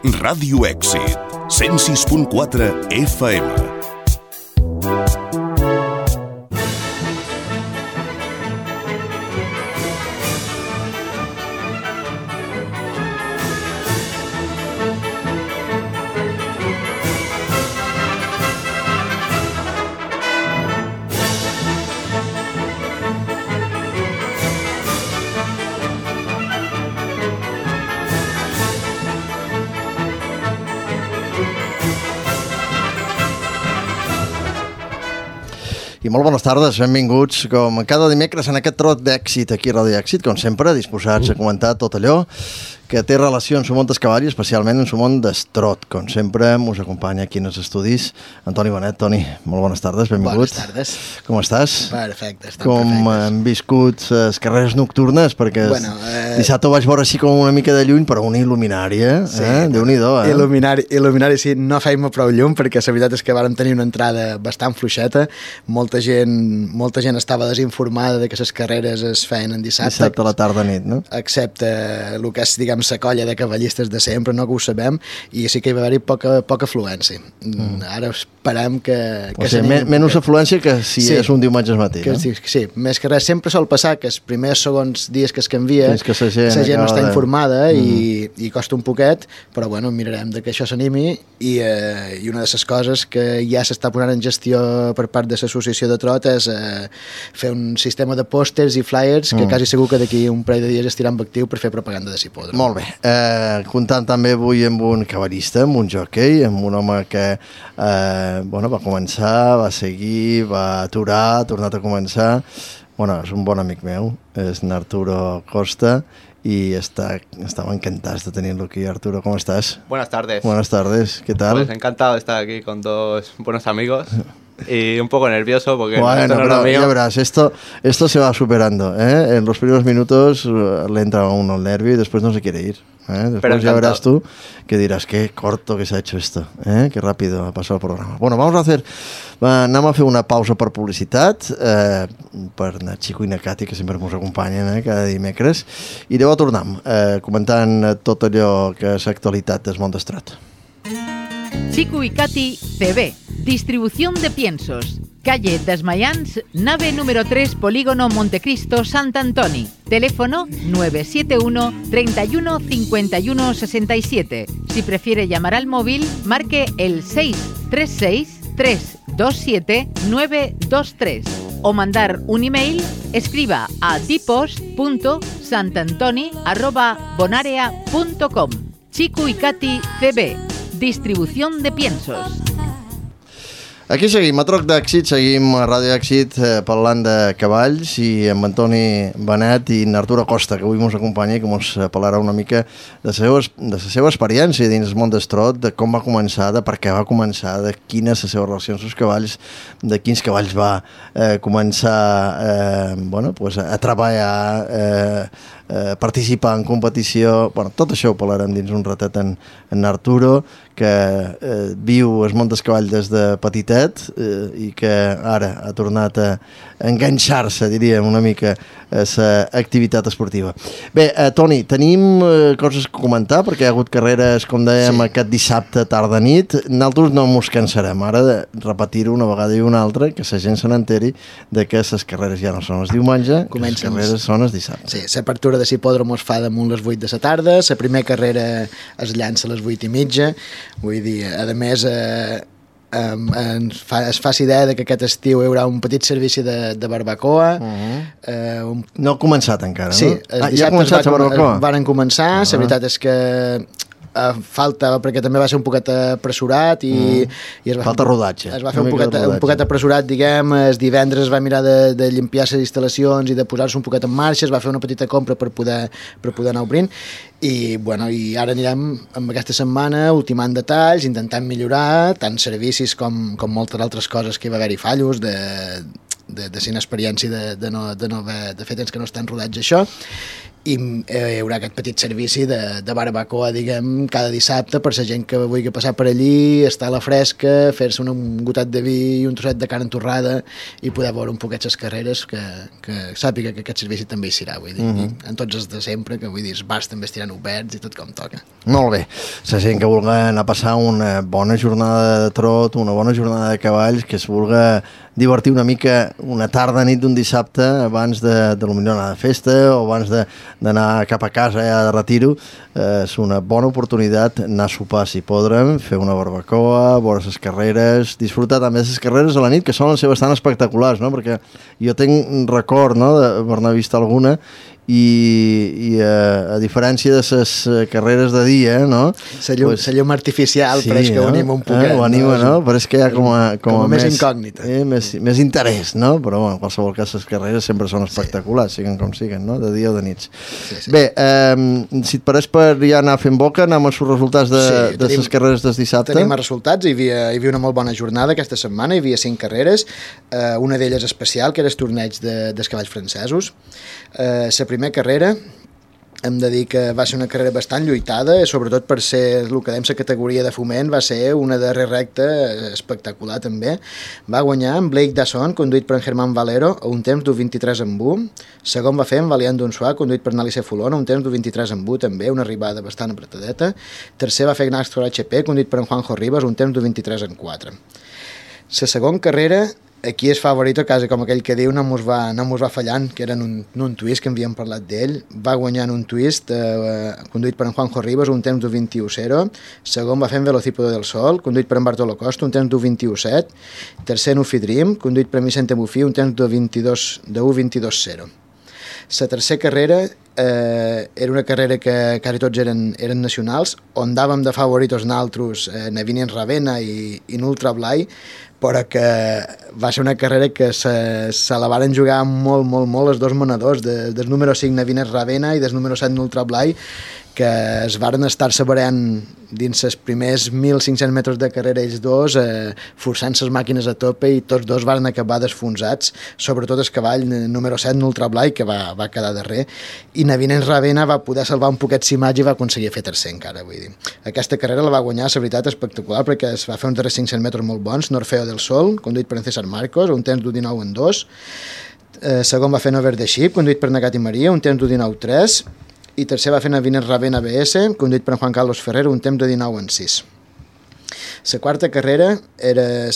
Ràdio Èxit, 106.4 FM. I molt bones tardes, benvinguts com cada dimecres en aquest trot d'èxit aquí a Ràdio Èxit, com sempre, disposats a comentar tot allò que té relació amb su món d'escavall i especialment en su món d'estrot. Com sempre, us acompanya aquí en els estudis Antoni Bonet. Toni, molt bones tardes, benvingut. Bones tardes. Com estàs? Perfecte, estem com perfectes. Com hem viscut les carreres nocturnes, perquè dissabte ho vaig veure així com una mica de lluny, però una il·luminària, sí, Déu-n'hi-do. Il·luminari, sí, no feim prou llum, perquè la veritat és que vàrem tenir una entrada bastant fluixeta, molta gent estava desinformada de que les carreres es feien en dissabte. Dissabte a la tarda nit, no? Excepte el que és, diguem, la colla de cavallistes de sempre, no, que ho sabem, i sí que hi va haver-hi poca afluència. Ara esperem que o sigui, menys afluència que si és un diumenge al matí, no? Sí, més que res, sempre sol passar que els primers segons dies que es canvia, que la gent no està informada i costa un poquet, però bueno, mirarem de que això s'animi i una de les coses que ja s'està posant en gestió per part de l'associació de trot és fer un sistema de pòsters i flyers que quasi segur que d'aquí un parell de dies estirà en actiu per fer propaganda de Cipòdrom. Molt bé. Comptant també avui amb un cavallista, amb un jockey, amb un home que va començar, va seguir, va aturar, ha tornat a començar. És un bon amic meu, és Arturo Costa, y estaba encantados de tenerlo aquí. Arturo, ¿cómo estás? Buenas tardes. Buenas tardes, ¿qué tal? Pues encantado de estar aquí con dos buenos amigos y un poco nervioso porque bueno, esto no es lo mío. Ya verás, esto se va superando, ¿eh? En los primeros minutos le entra a uno el nervio y después no se quiere ir. Después ya verás tú que dirás, qué corto que se ha hecho esto, qué rápido ha pasado el programa. Bueno, anem a fer una pausa per publicitat per na Chico i na Cati, que sempre ens acompanyen cada dimecres, i llavors tornem comentant tot allò que és actualitat del món d'estrot. Chico y Cati CB, distribución de piensos, calle Desmayans, nave número 3, Polígono Montecristo, Sant Antoni. Teléfono 971 31 51 67. Si prefiere llamar al móvil, marque el 636 327 923 o mandar un email, escriba a dipost.santantoni@bonarea.com. Chico y Cati CB, distribución de piensos. Aquí seguim, a Troc d'Èxit, seguim a Ràdio Èxit parlant de cavalls i amb Antoni Benet i Arturo Costa, que avui ens acompanya i que ens parlarà una mica de la seva experiència dins el món d'estrot, de com va començar, de per què va començar, de quina és la seva relació amb els cavalls, de quins cavalls va començar a treballar, participar en competició. Tot això ho parlarem dins un ratet en Arturo, que viu el món del cavall des de petitet i que ara ha tornat a enganxar-se, diríem, una mica a l'activitat esportiva. Bé, Toni, tenim coses a comentar perquè hi ha hagut carreres, com dèiem, aquest dissabte tarda-nit. Nosaltres no ens cansarem ara de repetir-ho una vegada i una altra, que la gent se n'enteri de que les carreres ja no són els diumenge, que les carreres són els dissabte. Sí, l'apertura de Cipòdrom es fa damunt les 8 de la tarda, la primera carrera es llança a les 8:30, vull dir, a més es fa idea de que aquest estiu hi haurà un petit servici de barbacoa. No ha començat encara, no? Sí, ja ha començat la barbacoa? Varen començar, la veritat és que falta, perquè també va ser un poquet apressurat i falta rodatge. Es va fer un poquet apressurat, diguem. El divendres es va mirar de limpiar les instal·lacions i de posar-se un poquet en marxa, es va fer una petita compra per poder anar obrint i ara anirem amb aquesta setmana ultimant detalls, intentant millorar tant servicis com moltes altres coses que hi va haver-hi fallos de ser inexperiència de fer temps que no estan rodats això. i hi haurà aquest petit servici de barbacoa, diguem, cada dissabte per la gent que vulgui passar per allí, estar a la fresca, fer-se un gotat de vi i un trosset de carn entorrada i poder veure un poquet les carreres, que sàpiga que aquest servici també hi serà, vull dir, en tots els de sempre, que vull dir, els bars també estiran oberts i tot com toca. Molt bé, la gent que vulgui anar a passar una bona jornada de trot, una bona jornada de cavalls, que es vulgui divertir una mica una tarda nit d'un dissabte abans de potser anar de festa o abans d'anar cap a casa ja de retiro, és una bona oportunitat anar a sopar si podrem, fer una barbacoa, veure les carreres, disfrutar també de les carreres a la nit, que solen ser bastant espectaculars, no? Perquè jo tinc record, no?, d'haver-ne vist alguna, i a diferència de les carreres de dia, no? La llum artificial, sí, però és que ho anima un poquet. Ho anima, no? Però és que hi ha com a més incògnita. Més interès, no? Però bueno, en qualsevol cas les carreres sempre són espectaculars, siguen com siguen, no? De dia o de nits. Sí. Bé, si et pareix per ja anar fent boca, anem als resultats de les carreres del dissabte. Tenim els resultats, hi havia una molt bona jornada aquesta setmana, hi havia 5 carreres, una d'elles especial, que era el torneig dels cavalls francesos. La primera carrera hem de dir que va ser una carrera bastant lluitada, sobretot per ser el que dèiem la categoria de foment, va ser una darrera recta espectacular també. Va guanyar en Blake Dasson, conduït per en Germán Valero, a un temps d'1:23 segon va fer en Valiant Donsois, conduït per Nalice Fulon, a un temps d'1:23 també, una arribada bastant apretadeta. Tercer va fer Gnastro HP, conduït per en Juanjo Rivas, un temps d'1:23 La segona carrera, aquí és favorito, quasi com aquell que diu, no mos va fallant, que era en un twist que havíem parlat d'ell. Va guanyar en un twist conduït per en Juanjo Rivas, un temps d'1:21. Segon va fer en Velocípodo del Sol, conduït per en Bartolo Costa, un temps d'1:21. Tercer en Ufi Dream, conduït per en Vicente Mufí, un temps d'1:22.0. La tercera carrera era una carrera que quasi tots eren nacionals, on dàvem de favoritos naltros Navinien Ravena i Nultra Blai, però que va ser una carrera que se la varen jugar molt els dos manadors, del número 5 Navinien Ravena i del número 7 Nultra Blai, que es varen estar-se barallant dins els primers 1.500 metres de carrera ells dos, forçant les màquines a tope, i tots dos varen acabar desfonsats, sobretot el cavall número 7 Nultra Blai, que va quedar darrer, i Navinien Ravena va poder salvar un poquet s'imatge i va aconseguir fer tercer encara, vull dir. Aquesta carrera la va guanyar, la veritat, espectacular, perquè es va fer uns darrers 500 metres molt bons. Norfeo del Sol, conduït per en César Marcos, un temps d'1:19.2. Segon va fer Nover de Xip, conduït per Nagati Maria, un temps d'1:19.3. I tercer va fer Navinien Ravena BS, conduït per en Juan Carlos Ferrer, un temps de 19:6. La quarta carrera era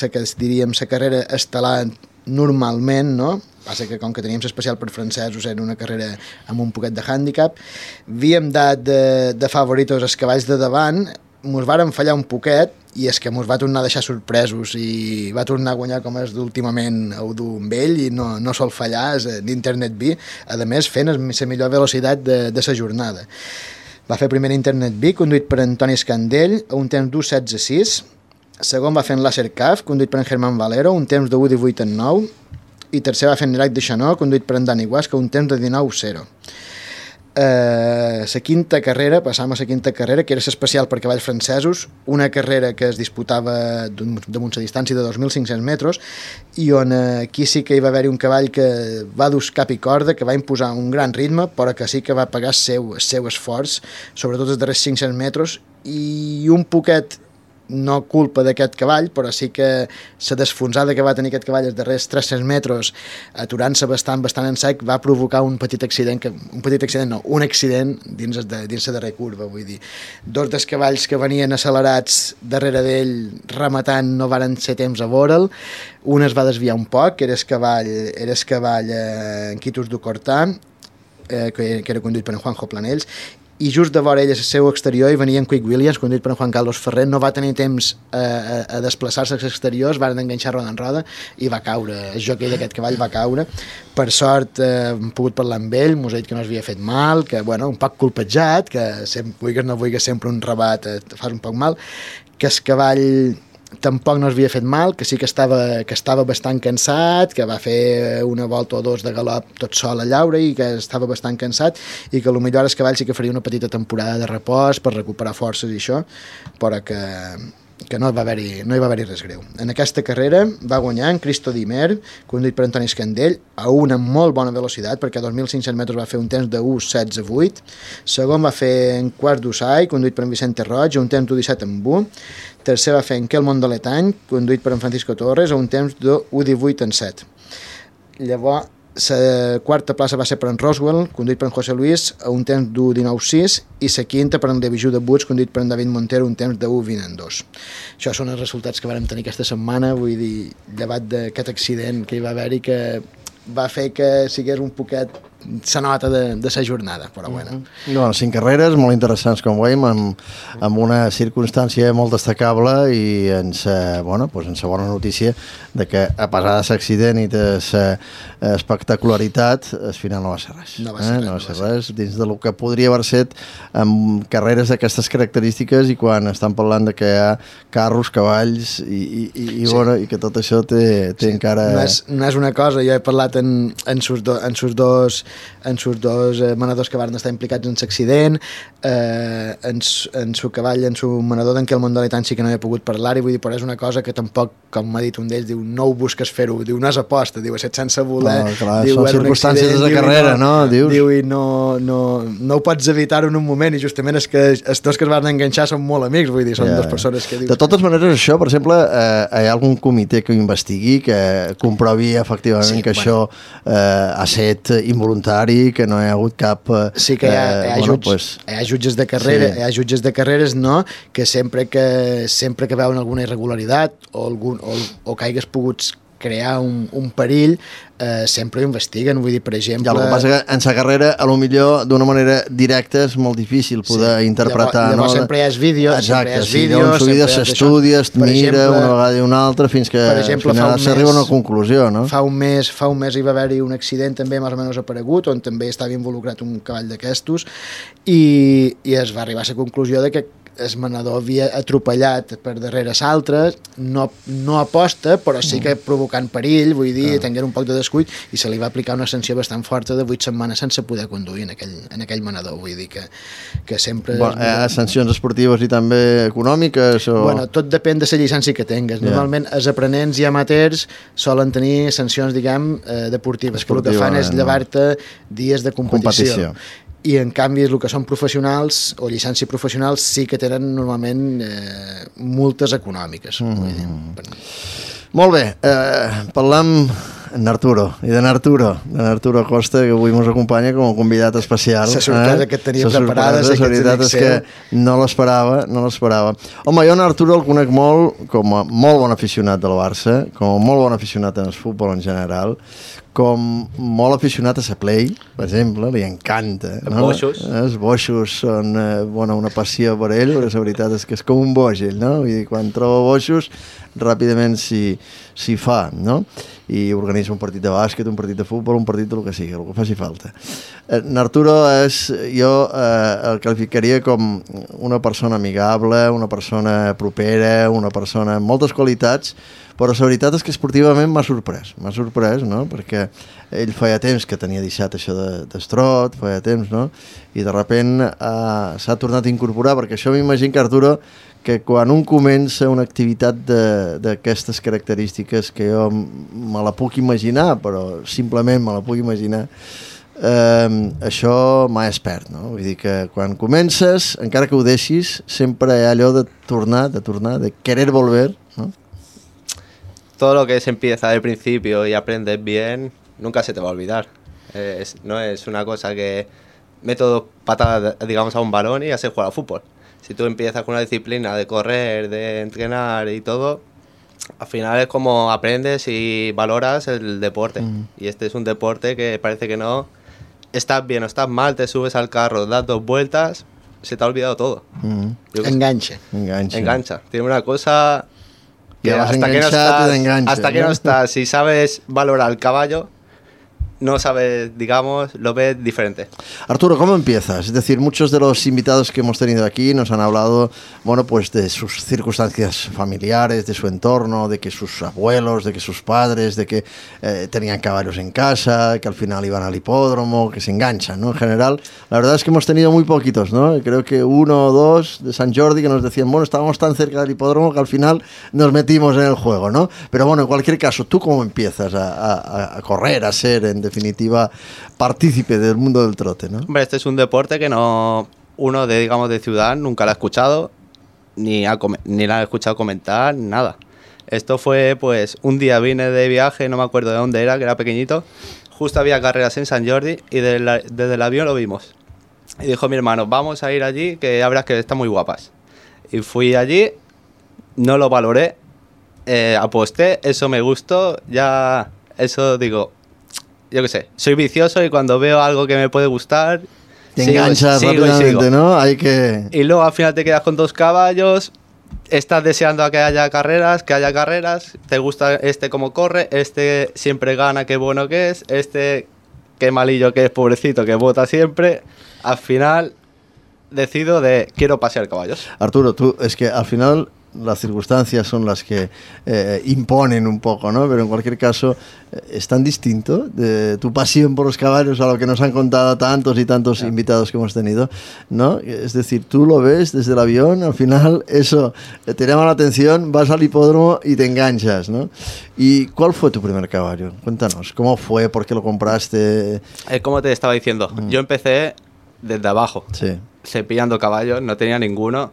la carrera estel·lar normalment, no? Passa que com que teníem l'especial per francesos era una carrera amb un poquet de hàndicap. Havíem dat de favoritos els cavalls de davant, mos varen fallar un poquet, i és que mos va tornar a deixar sorpresos i va tornar a guanyar com és d'últimament Eudú amb ell, i no sol fallar, és d'Internet B, a més fent la millor velocitat de la jornada. Va fer primer Internet B, conduït per Antoni Escandell, a un temps d'1:16.6. Segon va fer en Laser Caf, conduït per en Germán Valero, un temps de 1:18.9. I tercer va fer en Irac de Xanó, conduït per en Dani Guasca, un temps de 19:0. La quinta carrera, passam a la quinta carrera, que era especial per cavalls francesos, una carrera que es disputava damunt la distància de 2.500 metres, i on aquí sí que hi va haver un cavall que va dur cap i corda, que va imposar un gran ritme, però que sí que va pagar el seu esforç, sobretot els darrers 500 metres, i un poquet no culpa d'aquest cavall, però sí que la desfonsada que va tenir aquest cavall els darrers 300 metres, aturant-se bastant en sec, va provocar un accident dins la darrera curva, vull dir. Dos dels cavalls que venien accelerats darrere d'ell rematant no varen ser temps a veure'l, un es va desviar un poc, que era el cavall en Quitus du Cortà, que era conduït per en Juanjo Planells, i just de vora ell a seu exterior hi venia en Quick Williams, conduït per en Juan Carlos Ferrer. No va tenir temps a desplaçar-se als exteriors, van enganxar roda en roda i va caure, el jockey d'aquest cavall va caure. Per sort hem pogut parlar amb ell, mos ha dit que no s'havia fet mal, que bueno, un poc colpejat, que vulguis no vulguis sempre un rabat fas un poc mal, que el cavall tampoc no s'havia fet mal, que sí que estava bastant cansat, que va fer una volta o dos de galop tot sol a llaure i que estava bastant cansat, i que potser el cavall sí que faria una petita temporada de repòs per recuperar forces i això, però que que no hi va haver res greu. En aquesta carrera va guanyar en Cristo Dimer, conduït per Antoni Escandell, a una molt bona velocitat, perquè a 2.500 metres va fer un temps de 1.16.8. Segon va fer en Quarts d'Usai, conduït per en Vicente Roig, un temps d'1.17.1. Tercer va fer en Quel Mondoletany, conduït per en Francisco Torres, a un temps de 1.18.7. Llavors, la quarta plaça va ser per en Roswell, conduït per en José Luis, a un temps d'1.19.6, i la quinta per en Devijou de Buts, conduït per en David Montero, un temps de 1.20.2. Això són els resultats que vam tenir aquesta setmana, vull dir, llevat d'aquest accident que hi va haver i que va fer que sigués un poquet la nota de la jornada, però bueno. Bueno, 5 carreres molt interessants, com veiem, amb una circumstància molt destacable i en sa bona notícia de que, a pesar de l'accident i de la espectacularitat, al final no va ser res. No va ser res dins del que podria haver set amb carreres d'aquestes característiques, i quan estan parlant de que hi ha carros, cavalls i que tot això té encara... No és una cosa, jo he parlat en sus dos manadors que van estar implicats en l'accident, en su cavall, en su manador d'en Quel Mondoletany sí que no he pogut parlar-hi, vull dir, però és una cosa que tampoc, com m'ha dit un d'ells, diu, no ho busques fer-ho, diu, no és aposta, diu, és sense voler, diu, són circumstàncies de carrera, no? Diu, i no ho pots evitar en un moment, i justament és que els dos que es van enganxar són molt amics, vull dir, són dues persones que dius... De totes maneres, això, per exemple, hi ha algun comitè que ho investigui, que comprovi efectivament que això ha set involuntari, que no hi ha hagut cap... Sí que hi ha jutges de carrera, hi ha jutges de carreres, no?, que sempre que veuen alguna irregularitat o que hagués pogut crear un perill, sempre ho investiguen, vull dir, per exemple... Ja, el que passa que en la carrera, a lo millor, d'una manera directa, és molt difícil poder interpretar, llavors, no? Sempre hi ha vídeos, exacte, s'estudia, es mira una vegada i una altra, fins que al final s'arriba a una conclusió, no? Fa un mes hi va haver-hi un accident també més o menys aparegut, on també estava involucrat un cavall d'aquestos, i es va arribar a la conclusió de que el manador havia atropellat per darrere l'altre, no aposta, però sí que provocant perill, vull dir, tengueren un poc de descuit, i se li va aplicar una sanció bastant forta de 8 setmanes sense poder conduir en aquell manador, vull dir que sempre... Hi ha sancions esportives i també econòmiques? Bueno, tot depèn de la llicència que tingues. Normalment els aprenents i amateurs solen tenir sancions, diguem, deportives, que el que fan és llevar-te dies de competició. I en canvi el que són professionals o llicència professionals sí que tenen normalment multes econòmiques. Molt bé, parlam en Arturo, i d'en Arturo Costa, que avui ens acompanya com a convidat especial. La sorpresa que tenia preparada. La veritat és que no l'esperava. Home, jo en Arturo el conec molt com a molt bon aficionat del Barça, com a molt bon aficionat en el futbol en general, com molt aficionat a la Play, per exemple, li encanta. Els boixos són una passió per ell, però la veritat és que és com un boix, ell, no? Vull dir, quan troba boixos, ràpidament s'hi fa, no? I organitza un partit de bàsquet, un partit de futbol, un partit del que sigui, el que faci falta. Arturo jo el qualificaria com una persona amigable, una persona propera, una persona amb moltes qualitats, però la veritat és que esportivament m'ha sorprès, no? Perquè ell feia temps que tenia deixat això d'estrot, feia temps, no? I de repent s'ha tornat a incorporar, perquè això m'imagino que Arturo, que quan un comença una activitat d'aquestes característiques, que jo me la puc imaginar, però simplement me la puc imaginar, això mai es perd, no? Vull dir que quan comences, encara que ho deixis, sempre hi ha allò de tornar, de querer volver, no? Todo lo que se empieza del principio y aprendes bien, nunca se te va a olvidar. No es una cosa que meto patadas, digamos, a un balón y ya sé jugar al fútbol. Si tú empiezas con una disciplina de correr, de entrenar y todo, al final es como aprendes y valoras el deporte. Y este es un deporte que parece que no. Estás bien o estás mal, te subes al carro, das 2 vueltas, se te ha olvidado todo. Engancha. Tiene una cosa que hasta que no estás, si sabes valorar el caballo, no sabes, digamos, lo ves diferente. Arturo, ¿cómo empiezas? Es decir, muchos de los invitados que hemos tenido aquí nos han hablado, bueno, pues de sus circunstancias familiares, de su entorno, de que sus abuelos, de que sus padres, de que tenían caballos en casa, que al final iban al hipódromo, que se enganchan, ¿no? En general, la verdad es que hemos tenido muy poquitos, ¿no? Creo que 1 o 2 de Sant Jordi que nos decían, bueno, estábamos tan cerca del hipódromo que al final nos metimos en el juego, ¿no? Pero bueno, en cualquier caso, ¿tú cómo empiezas a correr, a ser, en definitiva, partícipe del mundo del trote, ¿no? Hombre, este es un deporte que uno de ciudad nunca lo ha escuchado, ni la ha escuchado comentar, nada. Esto fue, pues, un día vine de viaje, no me acuerdo de dónde era, que era pequeñito, justo había carreras en Sant Jordi y desde el avión lo vimos. Y dijo mi hermano, vamos a ir allí, que ya verás que están muy guapas. Y fui allí, no lo valoré, aposté, eso me gustó, ya, eso digo, yo qué sé, soy vicioso y cuando veo algo que me puede gustar, te enganchas rápidamente, ¿no? Hay que... Y luego al final te quedas con 2 caballos, estás deseando a que haya carreras, te gusta este cómo corre, este siempre gana, qué bueno que es, este qué malillo que es, pobrecito, que bota siempre. Al final decido quiero pasear caballos. Arturo, tú, es que al final las circunstancias son las que imponen un poco, ¿no? Pero en cualquier caso es tan distinto de tu pasión por los caballos a lo que nos han contado tantos y tantos invitados que hemos tenido, ¿no? Es decir, tú lo ves desde el avión, al final eso te llama la atención, vas al hipódromo y te enganchas, ¿no? ¿Y cuál fue tu primer caballo? Cuéntanos, ¿cómo fue? ¿Por qué lo compraste? Como te estaba diciendo, yo empecé desde abajo, sí, cepillando caballos, no tenía ninguno.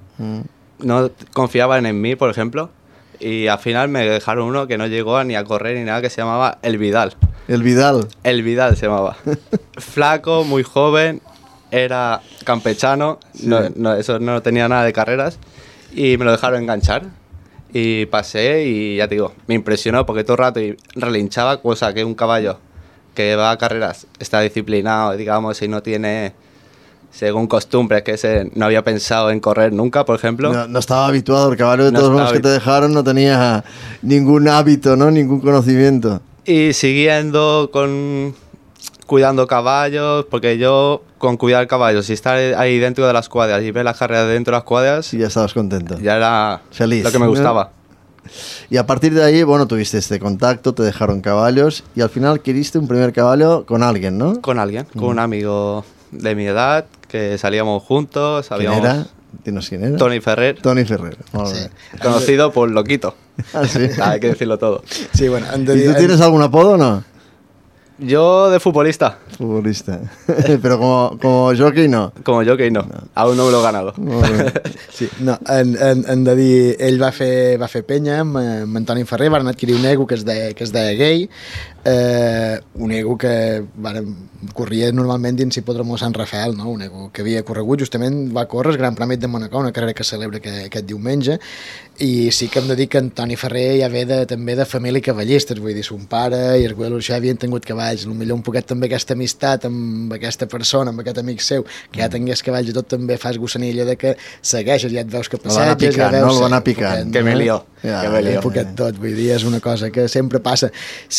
No confiaban en mí, por ejemplo, y al final me dejaron uno que no llegó ni a correr ni nada, que se llamaba El Vidal. ¿El Vidal? El Vidal se llamaba. Flaco, muy joven, era campechano, sí. Eso no tenía nada de carreras, y me lo dejaron enganchar. Y pasé y ya te digo, me impresionó porque todo el rato relinchaba, cosa que un caballo que va a carreras está disciplinado, digamos, y no tiene... Según costumbres, que no había pensado en correr nunca, por ejemplo. No estaba habituado, el caballo de todos los que te dejaron no tenía ningún hábito, ¿no? Ningún conocimiento. Y siguiendo cuidando caballos, porque yo con cuidar caballos y estar ahí dentro de las cuadras y ver las carreras dentro de las cuadras... Y ya estabas contento. Ya era feliz, lo que me gustaba. ¿No? Y a partir de ahí, bueno, tuviste este contacto, te dejaron caballos y al final queriste un primer caballo con alguien, ¿no? Con alguien, con un amigo de mi edad, que salíamos juntos. ¿Quién era? Dinos quién era. Toni Ferrer. Toni Ferrer. Sí. Conocido por Loquito. Ah, sí. Hay que decirlo todo. Sí, bueno, ¿Y tú tienes algún apodo o no? Yo de futbolista. Futbolista. Però com a jockey no. Com a jockey no. Aún no me lo he ganado. Sí, no, hem de dir, ell va fer penya amb Antoni Ferrer, van adquirir un ego que es deia Gay, un ego que corria normalment dins hipòdromo Sant Rafael, no? Un ego que havia corregut, justament va córrer el Gran Premi de Monaco, una carrera que celebra aquest diumenge, i sí que hem de dir que Antoni Ferrer ja ve també de família cavallistes, vull dir, son pare i el Güell Urxà havien tingut cavalls, potser un poquet també aquesta amistat amb aquesta persona, amb aquest amic seu, que ja tingués cavalls i tot també fas gossanilla de que segueixes, ja et veus que passeges, ja veus... El van a picant. Que me lió. Un poquet tot, vull dir, és una cosa que sempre passa.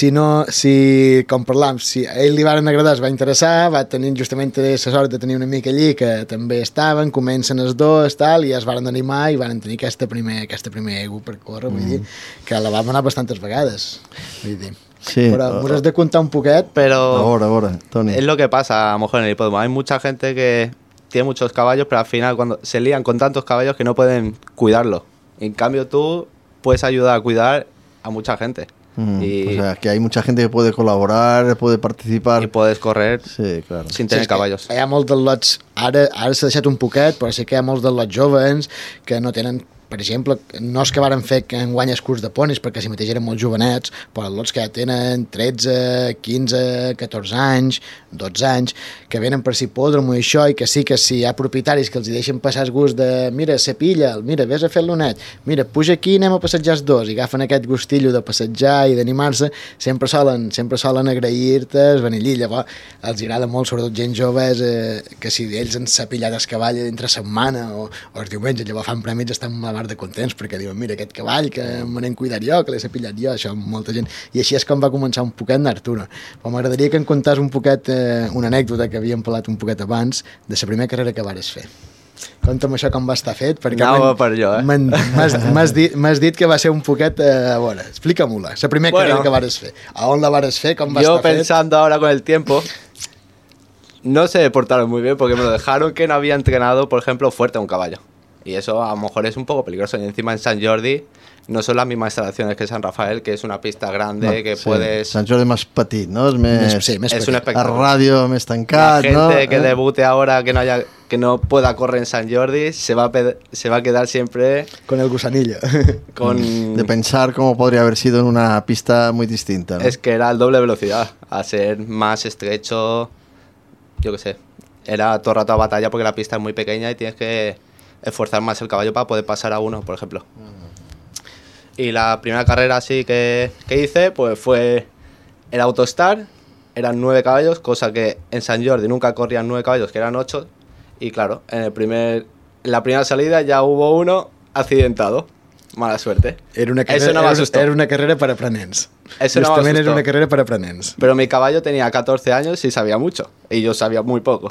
Com parlàvem, si a ell li van agradar, es va interessar, va tenir justament la sort de tenir un amic allí que també estaven, comencen els dos, tal, i es van animar i van tenir aquest primer ego per córrer, vull dir, que la vam anar bastantes vegades, vull dir. Sí, pero nos has de contar un poquet. Pero ahora, Toni. Es lo que pasa a lo mejor en el hipódromo. Hay mucha gente que tiene muchos caballos, pero al final cuando se lían con tantos caballos que no pueden cuidarlo. En cambio tú puedes ayudar a cuidar a mucha gente. O sea, que hay mucha gente que puede colaborar, puede participar. Y puedes correr claro. sin tener caballos. Hi ha molts dels lots, ara s'ha deixat un poquet, però sí que hi ha molts dels lots jovens que no tenen, per exemple, no és que varen fer que enguany el curs de ponis, perquè si mateix eren molt jovenets, però els lots que ja tenen 13, 15, 14 anys, 12 anys, que venen per hipòdromo i això, i que sí que si hi ha propietaris que els deixen passar el gust de mira, cepilla'l, mira, vés a fer-lo net, mira, puja aquí, anem a passejar els dos, i agafen aquest gustillo de passejar i d'animar-se, sempre solen agrair-te el vanillí. Llavors els agrada molt, sobretot gent jove, que si ells han cepillat el cavall entre setmana o els diumenges, llavors fan premis, estan a la mar de contents, perquè diuen, mira, aquest cavall que me n'he cuidat jo, que l'he pillat jo, això, molta gent. I així és com va començar un poquet d'Arturo. Però m'agradaria que em contàs un poquet, una anècdota que havíem parlat un poquet abans, de la primera carrera que vares fer. Conta'm això com va estar fet, perquè m'has dit que va ser un poquet... a veure, explica-m'ho-la, la primera carrera que vares fer. A on la vares fer, com va estar fet? Yo pensando ahora con el tiempo, no se portaron muy bien porque me lo dejaron que no había entrenado, por ejemplo, fuerte a un caballo. Y eso a lo mejor es un poco peligroso. Y encima en Sant Jordi no son las mismas instalaciones que San Rafael, que es una pista grande que puedes... Sant Jordi més petit, no? És més... Sí, més es petit. un espectáculo. A ràdio més tancat, La gente no? que debute ahora, que no pueda correr en Sant Jordi, se va a quedar siempre Con el gusanillo. con... De pensar cómo podría haber sido en una pista muy distinta, ¿no? Es que era el doble de velocidad, a ser más estrecho, yo qué sé. Era todo el rato a batalla porque la pista es muy pequeña y tienes que esforzar más el caballo para poder pasar a uno, por ejemplo. Y la primera carrera así que hice, pues fue el Autostar, eran 9 caballos, cosa que en Sant Jordi nunca corrían 9 caballos, que eran 8. Y claro, en la primera salida ya hubo uno accidentado. Mala suerte. Era una carrera, Eso no me asustó. Era una carrera per aprenents. Eso no me Justament asustó. era una carrera per aprenents. Pero mi caballo tenía 14 años y sabía mucho. Y yo sabía muy poco.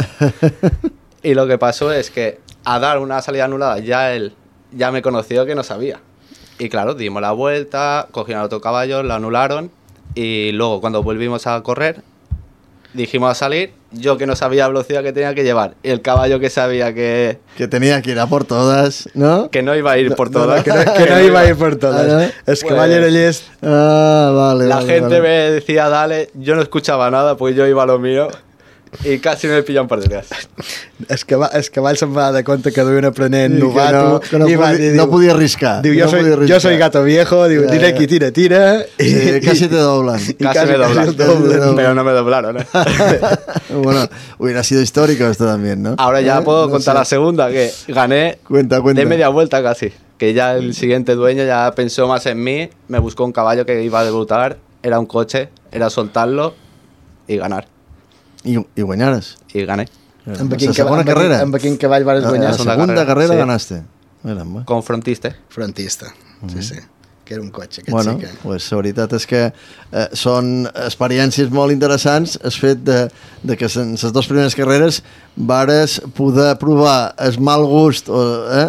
Y lo que pasó es que a dar una salida anulada ya él ya me conoció que no sabía. Y claro, dimos la vuelta, cogieron al otro caballo, lo anularon. Y luego cuando volvimos a correr, dijimos a salir, yo que no sabía la velocidad que tenía que llevar. Y el caballo que sabía que tenía que ir a por todas, ¿no? que no iba a ir por todas. Que no iba a ir per totes. Ara? El cavall era llest. Ah, vale, La vale, gente vale. me decía, dale, yo no escuchaba nada porque yo iba a lo mío. Y casi me pillan por detrás. El cavall se'n va de compte que duia un aprenent Sí, novato que no i va podia- dir, no podia arriscar. Diu, No podia arriscar. yo soy gato viejo, diu, Ja, tira ja. aquí, tira. Sí, casi te doblan. Casi me doblan, pero no me doblaron. ¿eh? Bueno, hubiera sido histórico esto también, ¿no? Ahora ya puedo No contar sé. la segunda, que gané Cuenta. de media vuelta casi. Que ya el siguiente dueño ya pensó más en mí, me buscó un caballo que iba a debutar, era un coche, era soltarlo y ganar. I guanyares. Y gané. Amb La segona carrera. Amb quin cavall vares La guanyar? segunda segunda carrera sí. ganaste. Caramba. Con Frontiste. Frontista, sí. Que era un cotxe, aquest Bueno, sí que... pues, la veritat és que són experiències molt interessants el fet de que en les dues primeres carreres vares poder provar el mal gust o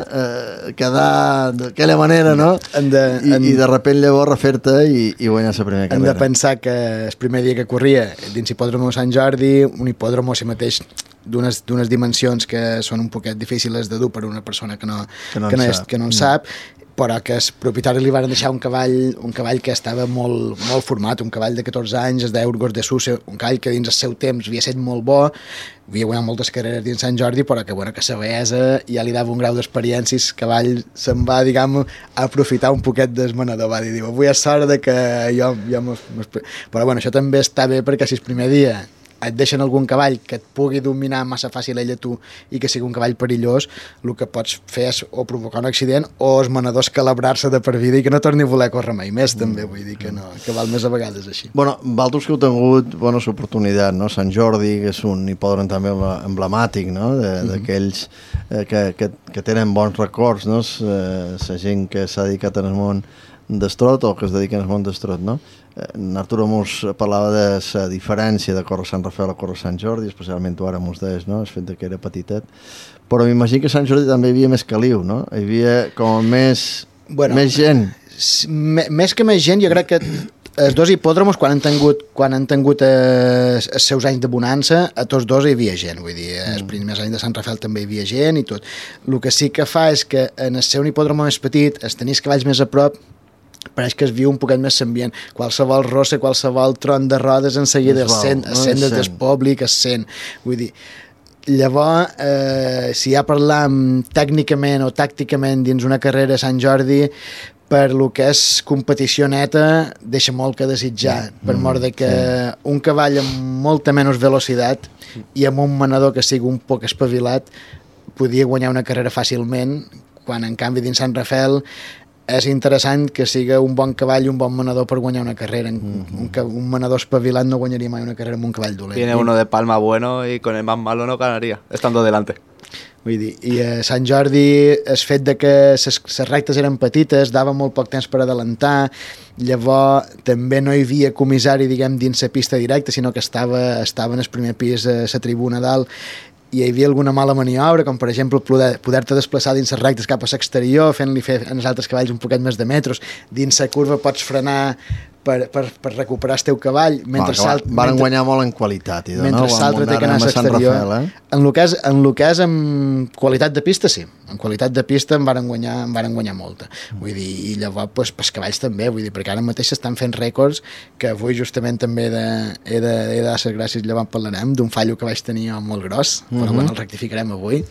quedar d'aquella manera, no? I de repent llavors refer-te i guanyar la primera Hem de carrera. pensar que el primer dia que corria dins hipòdromo de Sant Jordi, un hipòdromo si mateix d'unes dimensions que són un poquet difícils de dur per una persona que no en sap, però que el propietari li van deixar un cavall que estava molt format, un cavall de 14 anys, es deia Urgos de Susse, un cavall que dins el seu temps havia estat molt bo, havia guanyat moltes carreres dins Sant Jordi, però que la bellesa ja li dava un grau d'experiència, el cavall se'n va, diguem, aprofitar un poquet d'esmenador, va dir, avui és sort de que jo però bueno, això també està bé perquè si el primer dia et deixen algun cavall que et pugui dominar massa fàcil ell a tu i que sigui un cavall perillós, el que pots fer és o provocar un accident o els manadors calabrar-se de per vida i que no torni a voler córrer mai més, també, vull dir que no, que val més a vegades així. Bueno, vosaltres que heu tingut l'oportunitat, no? Sant Jordi, que és un hipòdrom també emblemàtic, no? D'aquells que tenen bons records, no? La gent que s'ha dedicat al món d'estrot o que es dediquen al món d'estrot, no? Arturo mos parlava de la diferència de córrer Sant Rafael a córrer Sant Jordi, especialment tu ara mos deies, no? El fet que era petitet, però m'imagino que a Sant Jordi també hi havia més caliu, no? Hi havia com més gent. Més que més gent, jo crec que els dos hipòdromos, quan han tingut els seus anys de bonança, a tots dos hi havia gent, vull dir, els primers anys de Sant Rafael també hi havia gent i tot. El que sí que fa és que en el seu hipòdromo més petit, els tenir cavalls més a prop, pareix que es viu un poquet més l'ambient. Qualsevol rossa, qualsevol tron de rodes en seguida es sent des del públic, es sent. Vull dir, llavors, si ja parlam tècnicament o tàcticament dins una carrera a Sant Jordi, per lo que és competició neta, deixa molt que desitjar, per mort de que un cavall amb molta menys velocitat i amb un manador que sigui un poc espavilat podia guanyar una carrera fàcilment, quan en canvi dins Sant Rafael és interessant que siga un bon cavall i un bon manador per guanyar una carrera. Un manador espavilat no guanyaria mai una carrera amb un cavall dolent. Viene uno de palma bueno y con el más malo no ganaría, estando delante. Vull dir, i a Sant Jordi el fet de que les rectes eren petites dava molt poc temps per adelantar, llavors també no hi havia comissari, diguem, dins la pista directa, sinó que estava en el primer pis a la tribuna dalt, i hi havia alguna mala maniobra, com per exemple poder-te desplaçar dins les rectes cap a l'exterior, fent-li fer en els altres cavalls un poquet més de metros, dins la curva pots frenar per recuperar el teu cavall mentre van guanyar molt en qualitat mentre l'altre té que anar a l'exterior. En el que és en qualitat de pista, sí, en qualitat de pista en varen guanyar molta, vull dir, i llavors pues, pels cavalls també, vull dir, perquè ara mateix s'estan fent rècords que avui justament també he de dar les gràcies, llavors parlarem d'un fallo que vaig tenir molt gros, però bueno, el rectificarem avui.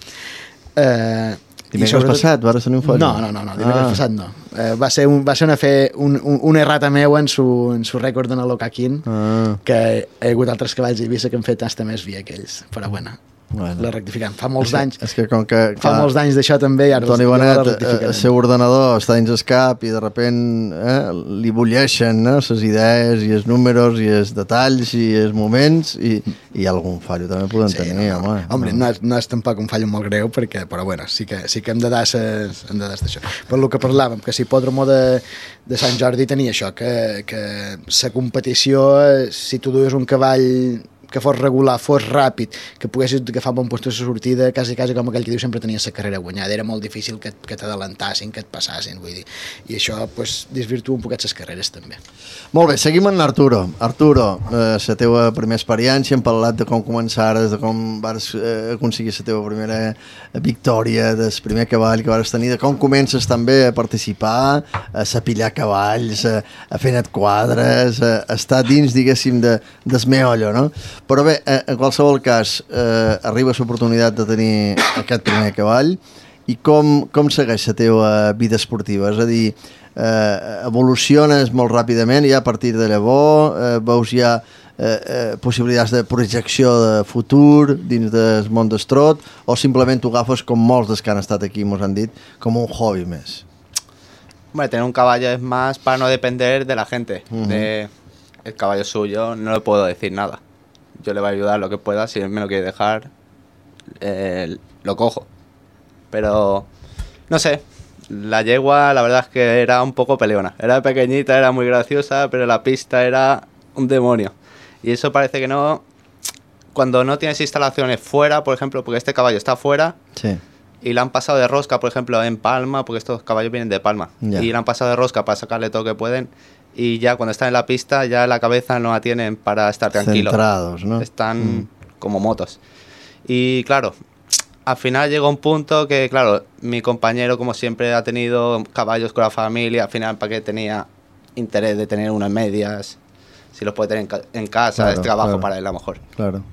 Dimecres passat va tenir un fallo? No, dimecres passat no. Va ser una errata meu en su rècord de l'Ocaquín, que he hagut altres cavalls a Eivissa que han fet hasta més via que ells, però bueno, la rectificam. Fa molts anys. És que com que fa molts anys d'això també i ara Toni Bonet, el seu ordenador està dins el cap i de repent li bulleixen les idees i els números i els detalls i els moments i algun fallo també poden tenir, home. Home, no és tampoc un fallo molt greu perquè, però bueno, sí que hem de dar d'això. Per el que parlàvem, que l'hipòdromo de Sant Jordi tenia això, que la competició, si tu dues un cavall que fos regular, fos ràpid, que poguessis agafar bon puesto de sortida, quasi com aquell que diu sempre tenia la carrera guanyada, era molt difícil que t'adelantassin, que et passassin, vull dir, i això pues, desvirtua un poquet les carreres també. Molt bé, seguim amb Arturo. Arturo, la teva primera experiència, hem parlat de com començares, de com vas aconseguir la teva primera victòria, del primer cavall que vas tenir, de com comences també a participar, a sapillar cavalls, a fer net quadres, a estar dins, diguéssim, del meollo, no? Però bé, en qualsevol cas, arriba l'oportunitat de tenir aquest primer cavall i com segueix la teva vida esportiva? És a dir, evoluciones molt ràpidament i a partir de llavors veus ja possibilitats de projecció de futur dins del món del trot o simplement t'ho agafes com molts dels que han estat aquí mos han dit, com un hobby més? Bueno, tener un caballo es más para no depender de la gente. El caballo suyo no le puedo decir nada. Yo le voy a ayudar lo que pueda, si él me lo quiere dejar, lo cojo. Pero, no sé, la yegua la verdad es que era un poco peleona. Era pequeñita, era muy graciosa, pero la pista era un demonio. Y eso parece que no... Cuando no tienes instalaciones fuera, por ejemplo, porque este caballo está fuera, sí, y le han pasado de rosca, por ejemplo, en Palma, porque estos caballos vienen de Palma, y le han pasado de rosca para sacarle todo lo que pueden, y ya cuando están en la pista ya la cabeza no la tienen para estar tranquilos. Centrados, ¿no? Están como motos. Y claro, al final llegó un punto que, claro, mi compañero como siempre ha tenido caballos con la familia, al final para qué tenía interés de tener unas medias, si los puede tener en casa, claro, es trabajo para él a lo mejor. Claro.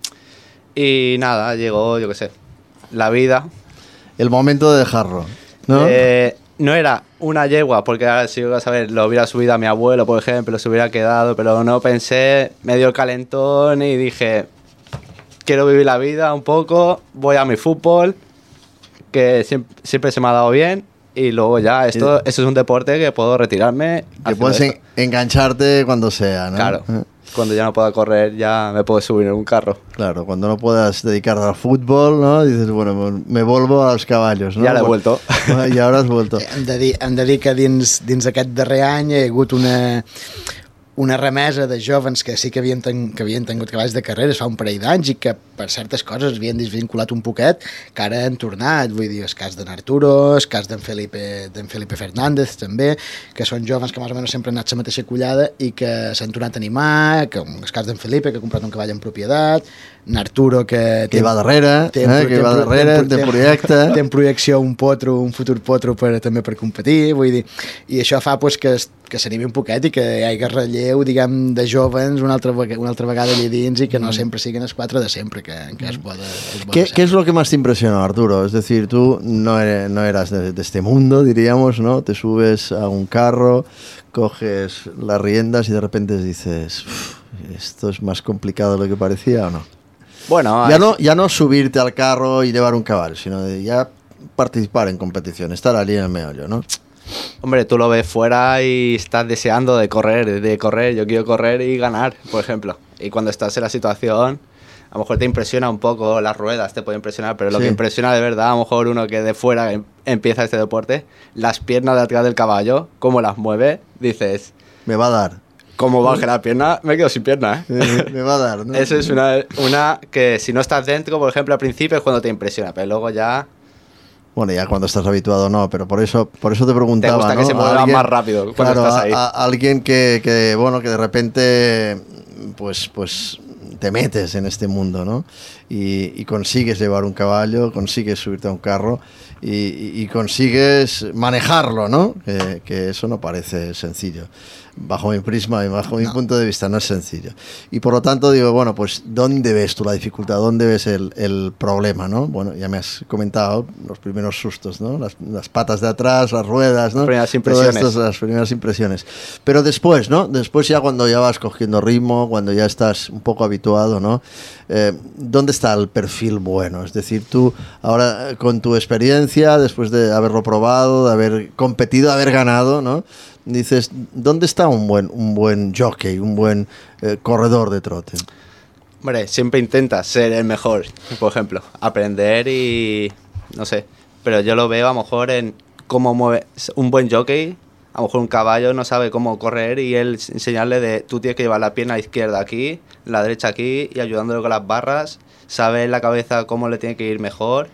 Y nada, llegó, yo qué sé, la vida. El momento de dejarlo, ¿no? No era una yegua, porque ahora si vas a ver, lo hubiera subido a mi abuelo, por ejemplo, se hubiera quedado, pero no pensé, me dio el calentón y dije, quiero vivir la vida un poco, voy a mi fútbol, que siempre se me ha dado bien, y luego ya, eso es un deporte que puedo retirarme. Que puedes engancharte cuando sea, ¿no? Claro. Cuando ya no pueda correr, ya me puedo subir en un carro. Claro, cuando no puedas dedicarte al fútbol, ¿no? Dices, bueno, me vuelvo a los caballos, ¿no? Ya l'he vuelto. I ara has vuelto. Hem de dir que dins aquest darrer any hi ha hagut una remesa de jovens que sí que havien tingut cavalls de carreres fa un parell d'anys i que per certes coses havien desvinculat un poquet, que ara han tornat, vull dir, el cas d'en Arturo, el cas d'en Felipe Fernández també, que són jovens que més o menys sempre han anat la mateixa collada i que s'han tornat a animar, que el cas d'en Felipe, que ha comprat un cavall en propietat, en Arturo, que va darrere, té projecte. Té en projecció un futur potro també per competir, vull dir, i això fa pues, que s'animi un poquet i que hi hagi relleu, diguem, de jovens una altra vegada allà dins i que no sempre siguin els quatre de sempre, que es pot ¿Qué es lo que más te impresionó, Arturo? Es decir, tú no eras de este mundo, diríamos, ¿no? Te subes a un carro, coges las riendas y de repente dices, ¿esto es más complicado de lo que parecía o no? Bueno, ya no subirte al carro y llevar un caballo, sino de ya participar en competición, estar allí en el meollo, ¿no? Hombre, tú lo ves fuera y estás deseando de correr, yo quiero correr y ganar, por ejemplo. Y cuando estás en la situación, a lo mejor te impresiona un poco, las ruedas te puede impresionar, pero lo Sí. que impresiona de verdad, a lo mejor uno que de fuera empieza este deporte, las piernas de atrás del caballo, cómo las mueve, dices, Me va a dar. ¿cómo baje la pierna? Me quedo sin pierna, ¿eh? Me va a dar, ¿no? Eso es una que si no estás dentro, por ejemplo, al principio es cuando te impresiona, pero luego ya Bueno, ya cuando estás habituado no, pero por eso te preguntaba, te gusta ¿no? que se mueva Alguien- más rápido cuando claro, estás ahí. a alguien que, bueno, que de repente, pues te metes en este mundo, ¿no? Y consigues llevar un caballo, consigues subirte a un carro y consigues manejarlo, ¿no? Que eso no parece sencillo. Bajo mi prisma y bajo mi punto de vista no es sencillo. Y por lo tanto digo, bueno, pues ¿dónde ves tú la dificultad? ¿Dónde ves el problema, no? Bueno, ya me has comentado los primeros sustos, ¿no? Las patas de atrás, las ruedas, ¿no? Las primeras Todo impresiones. esto es las primeras impresiones. Pero después, ¿no? Después ya cuando ya vas cogiendo ritmo, cuando ya estás un poco habituado, ¿no? ¿Dónde está el perfil bueno? Es decir, tú ahora con tu experiencia, después de haberlo probado, de haber competido, de haber ganado, ¿no? Dices, ¿dónde está un buen jockey, un buen corredor de trote? Hombre, siempre intentas ser el mejor, por ejemplo, aprender y no sé, pero yo lo veo a lo mejor en cómo mueve un buen jockey, a lo mejor un caballo no sabe cómo correr y él enseñarle de tú tienes que llevar la pierna izquierda aquí, la derecha aquí y ayudándolo con las barras, sabe en la cabeza cómo le tiene que ir mejor.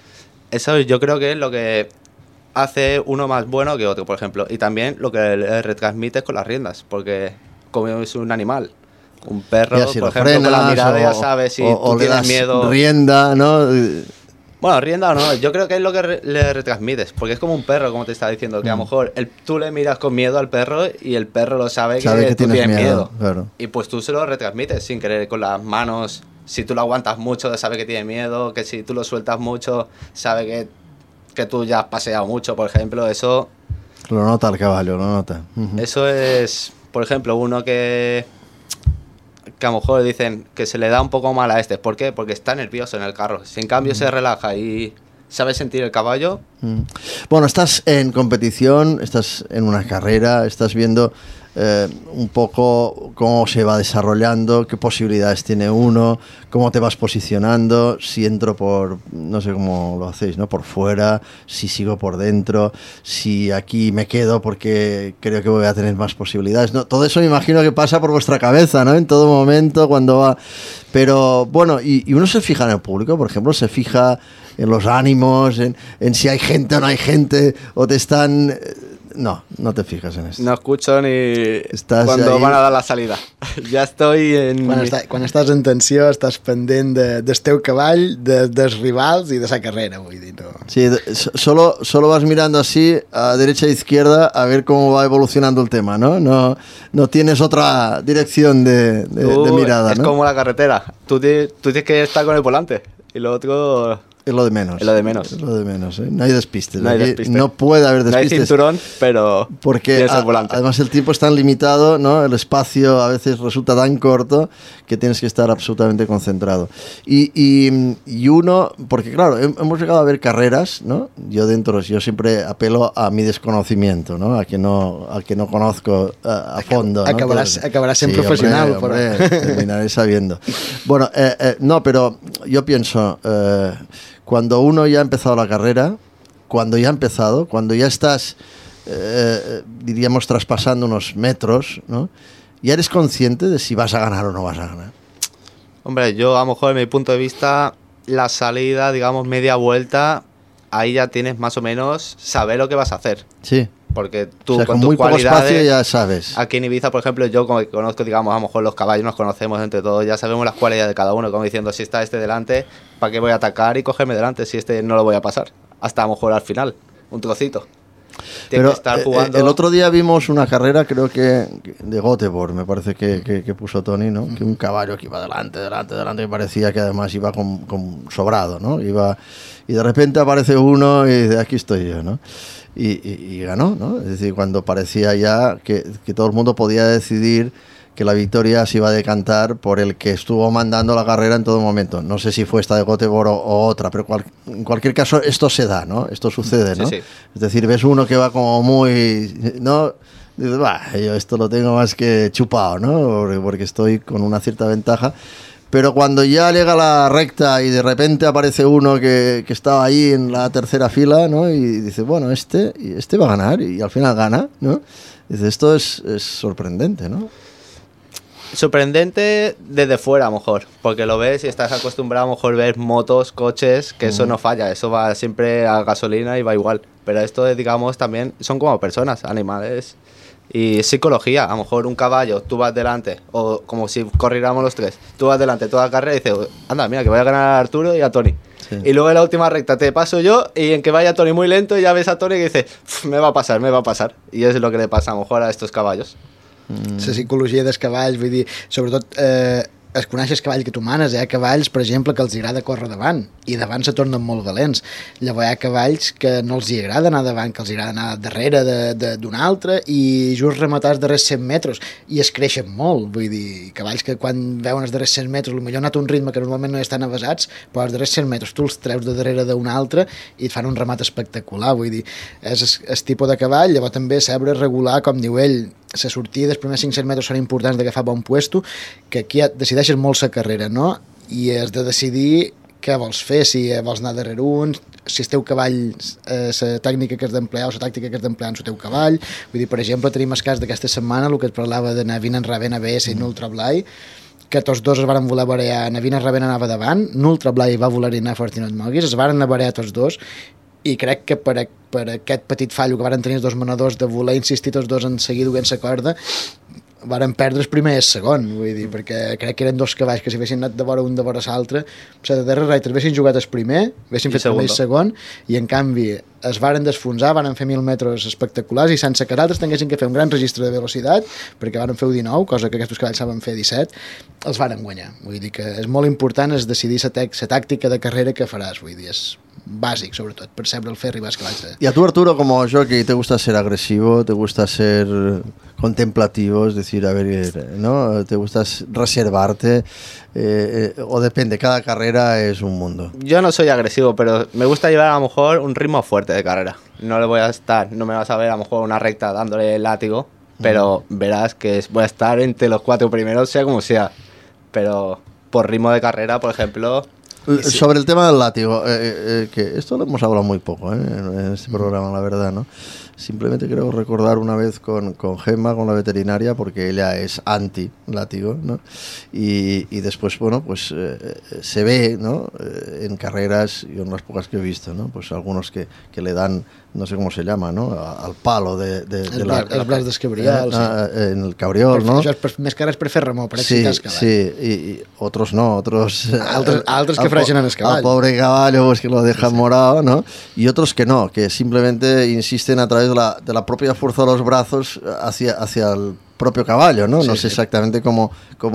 Eso yo creo que es lo que hace uno más bueno que otro, por ejemplo, y también lo que le retransmites con las riendas, porque como es un animal. Un perro, Ya si por lo ejemplo, con la frenas mirada ya o- sabes si o tú le tienes das miedo. rienda, ¿no? Bueno, rienda o no, yo creo que es lo que le retransmites, porque es como un perro, como te estaba diciendo, que a lo mejor tú le miras con miedo al perro y el perro lo sabe, Sabe que tú tienes tienes miedo, miedo. claro. Y pues tú se lo retransmites sin querer con las manos. Si tú lo aguantas mucho, sabe que tiene miedo, que si tú lo sueltas mucho, sabe que tú ya has paseado mucho, por ejemplo, eso Lo nota el caballo, lo nota. Ujú. Eso es, por ejemplo, uno que a lo mejor dicen que se le da un poco mal a este. ¿Por qué? Porque está nervioso en el carro. Si en cambio se relaja y sabe sentir el caballo, Bueno, estás en competición, estás en una carrera, estás viendo un poco cómo se va desarrollando, qué posibilidades tiene uno, cómo te vas posicionando, si entro por, no sé cómo lo hacéis, ¿no? Por fuera, si sigo por dentro, si aquí me quedo porque creo que voy a tener más posibilidades. No, todo eso me imagino que pasa por vuestra cabeza, ¿no? En todo momento, cuando va... Pero bueno, y uno se fija en el público, por ejemplo, se fija en los ánimos, en si hay gente o no hay gente, o te están... No te fijas en esto. no escucho ni Estàs cuando ahí. van a dar la salida. Ya estoy en... Quan estàs en tensió estàs pendent del teu cavall, dels rivals i de sa carrera, vull dir, no? Sí, solo vas mirando así a derecha e izquierda a ver cómo va evolucionando el tema, ¿no? No tienes otra dirección de mirada, es ¿no? como la carretera. Tú tienes que estar con el volante. Y lo otro... Es lo de menos. Es lo de menos. Es lo de menos, ¿eh? No hay despistes. No hay Aquí despiste. no puede haber No hay despistes. cinturón, pero Porque tienes el volante. además el tiempo es tan limitado, ¿no? El espacio a veces resulta tan corto que tienes que estar absolutamente concentrado. Y uno, porque claro, hemos llegado a ver carreras, ¿no? Yo siempre apelo a mi desconocimiento, ¿no? A que no conozco a fondo, ¿no? Acabarás sent Sí, professional, hombre, però. terminaré sabiendo. Bueno, no, pero yo pienso, cuando uno ya ha empezado la carrera, cuando ya estás, diríamos, traspasando unos metros, ¿no? Ya eres consciente de si vas a ganar o no vas a ganar. Hombre, yo a lo mejor, en mi punto de vista, la salida, digamos, media vuelta, ahí ya tienes más o menos saber lo que vas a hacer. Sí. Porque tú O sea, con con tus muy poco cualidades... espacio ya sabes. Aquí en Ibiza, por ejemplo, yo como que conozco, digamos, a lo mejor los caballos nos conocemos entre todos, ya sabemos las cualidades de cada uno, como diciendo, si está este delante, ¿para qué voy a atacar y cogerme delante si este no lo voy a pasar? Hasta a lo mejor al final, un trocito. Tiene Pero que estar jugando... el otro día vimos una carrera, creo que de Göteborg, me parece que puso Tony, ¿no? Que un caballo que iba delante, que parecía que además iba con sobrado, ¿no? Y de repente aparece uno y dice, aquí estoy yo, ¿no? Y ganó, ¿no? Es decir, cuando parecía ya que todo el mundo podía decidir que la victoria se iba a decantar por el que estuvo mandando la carrera en todo momento. No sé si fue esta de Göteborg o otra, pero en cualquier caso esto se da, ¿no? Esto sucede, ¿no? Sí, sí. Es decir, ves uno que va como muy... ¿no? Dices, yo esto lo tengo más que chupado, ¿no? Porque estoy con una cierta ventaja. pero cuando ya llega la recta y de repente aparece uno que estaba ahí en la tercera fila, ¿no? Y dice, bueno, este va a ganar, y al final gana, ¿no? Dice, esto es sorprendente, ¿no? Sorprendente desde fuera, a lo mejor, porque lo ves y estás acostumbrado a lo mejor ver motos, coches, que eso no falla, eso va siempre a gasolina y va igual. Pero esto, digamos, también son como personas, animales y psicología. A lo mejor un caballo, tú vas delante, o como si corriéramos los tres, tú vas delante toda la carrera y dices, anda, mira, que voy a ganar a Arturo y a Tony. Sí. Y luego en la última recta te paso yo, y en que vaya Tony muy lento y ya ves a Tony que dice, me va a pasar. Y es lo que le pasa a lo mejor a estos caballos. La psicologia dels cavalls, vull dir, sobretot es coneix el cavall que tu manes, hi ha cavalls, per exemple, que els agrada córrer davant, i davant se tornen molt valents. Llavors hi ha cavalls que no els agrada anar davant, que els agrada anar darrere d'un altre, i just rematar els darrers 100 metres, i es creixen molt, vull dir, cavalls que quan veuen els darrers 100 metres, potser ha anat a un ritme que normalment no estan avasats, però els darrers 100 metres tu els treus de darrere d'un altre i et fan un remat espectacular, vull dir, és el tipus de cavall. Llavors també saber regular, com diu ell, la sortida dels primers 500 metres són importants d'agafar bon puesto, que aquí decideixes molt la carrera, no? I has de decidir què vols fer, si vols anar darrere un, si el teu cavall, la tècnica que has d'emplear o la tàctica que has d'emplear en el teu cavall. Vull dir, per exemple, tenim el cas d'aquesta setmana, el que et parlava de Navina Raven ABS i Nultra Blai, que tots dos es van voler barear. Navina Raven anava davant, Nultra Blai va voler anar a Fortinot Moguis, es van barear tots dos, i crec que per aquest petit fallo que van tenir els dos manadors de voler insistir tots dos en seguir duent la corda, varen perdre el primer i el segon, vull dir, perquè crec que eren dos cavalls que si haguessin anat de vora un de vora l'altre, de darrere reiter haguessin jugat el primer, haguessin fet el segon, i en canvi es varen desfonsar, varen fer 1.000 metres espectaculars, i sense que altres tinguessin que fer un gran registre de velocitat, perquè varen fer 19, cosa que aquests cavalls saben fer 17, els varen guanyar. Vull dir que és molt important es decidir la tàctica de carrera que faràs, vull dir, és bàsic, sobretot, per saber el fer arribar als cavalls. Y a tú, Arturo, como jockey, ¿te gusta ser agresivo? ¿Te gusta ser contemplativo? Es decir, a ver, ¿no? ¿Te gusta reservarte? O depende, cada carrera es un mundo. Yo no soy agresivo, pero me gusta llevar a lo mejor un ritmo fuerte de carrera. No me vas a ver a lo mejor una recta dándole el látigo, pero verás que voy a estar entre los 4 primeros, sea como sea. Pero por ritmo de carrera, por ejemplo... Sobre el tema del látigo, que esto lo hemos hablado muy poco en este programa, la verdad, ¿no? Simplemente quiero recordar una vez con Gemma, con la veterinaria, porque ella es anti-látigo, ¿no? Y después, bueno, pues se ve, ¿no? En carreras, yo en las pocas que he visto, ¿no? Pues algunos que le dan, no sé cómo se llama, ¿no? Al palo de la... El braç del cabriol, sí. En el cabriol, ¿no? Això és més que res per fer remor, per excitar el cavall. Sí, y otros no, otros... Altres que freixen en el cavall. Al pobre caballo, pues que lo dejan morado, ¿no? Y otros que no, que simplemente insisten a través de la propia fuerza de los brazos hacia el propio caballo, ¿no? Sí, no sé exactamente cómo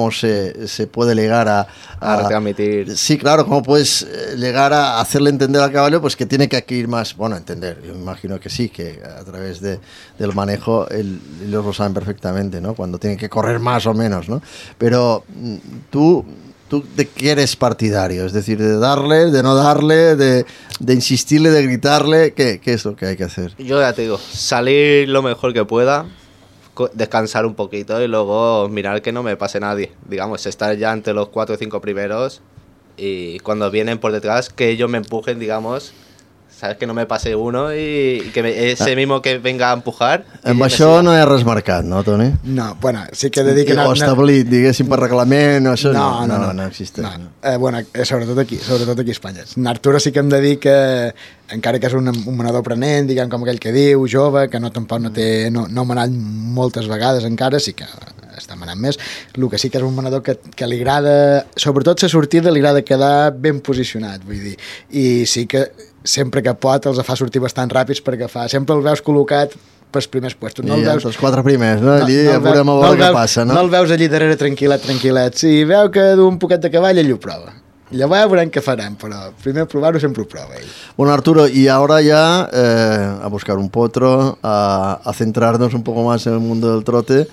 se puede llegar a transmitir. Sí, claro, cómo puedes llegar a hacerle entender al caballo pues que tiene que ir más, bueno, entender, yo me imagino que sí, que a través del manejo ellos lo saben perfectamente, ¿no? Cuando tienen que correr más o menos, ¿no? Pero ¿Tú de qué eres partidario? Es decir, de darle, de no darle, de insistirle, de gritarle, ¿qué es lo que hay que hacer? Yo ya te digo, salir lo mejor que pueda, descansar un poquito y luego mirar que no me pase nadie. Digamos, estar ya entre los 4 o 5 primeros y cuando vienen por detrás que ellos me empujen, digamos... Sabes, que no me pase uno i que ese mismo que venga a empujar... Amb això no hi ha res marcat, no, Toni? No, bueno, sí que he de dir que... O establit, diguéssim, per reglament, això no existeix. Bueno, sobretot aquí a Espanya. En Arturo sí que hem de dir que, encara que és un manador aprenent, diguem com aquell que diu, jove, que tampoc no ha manat moltes vegades encara, sí que està manant més. El que sí que és un manador que li agrada, sobretot la sortida, li agrada quedar ben posicionat, vull dir. I sí que sempre que pot els fa sortir bastant ràpids perquè sempre el veus col·locat pels primers puestos. No els 4 primers, no? Allí ja veurem a veure què passa, no? No el veus allí darrere tranquil·let. Si veu que du un poquet de cavall, ell ho prova. Llavors ja veurem què farem, però primer provar-ho sempre ho prova ell. Bueno, Arturo, y ahora ya a buscar un potro, a centrarnos un poco más en el mundo del trote,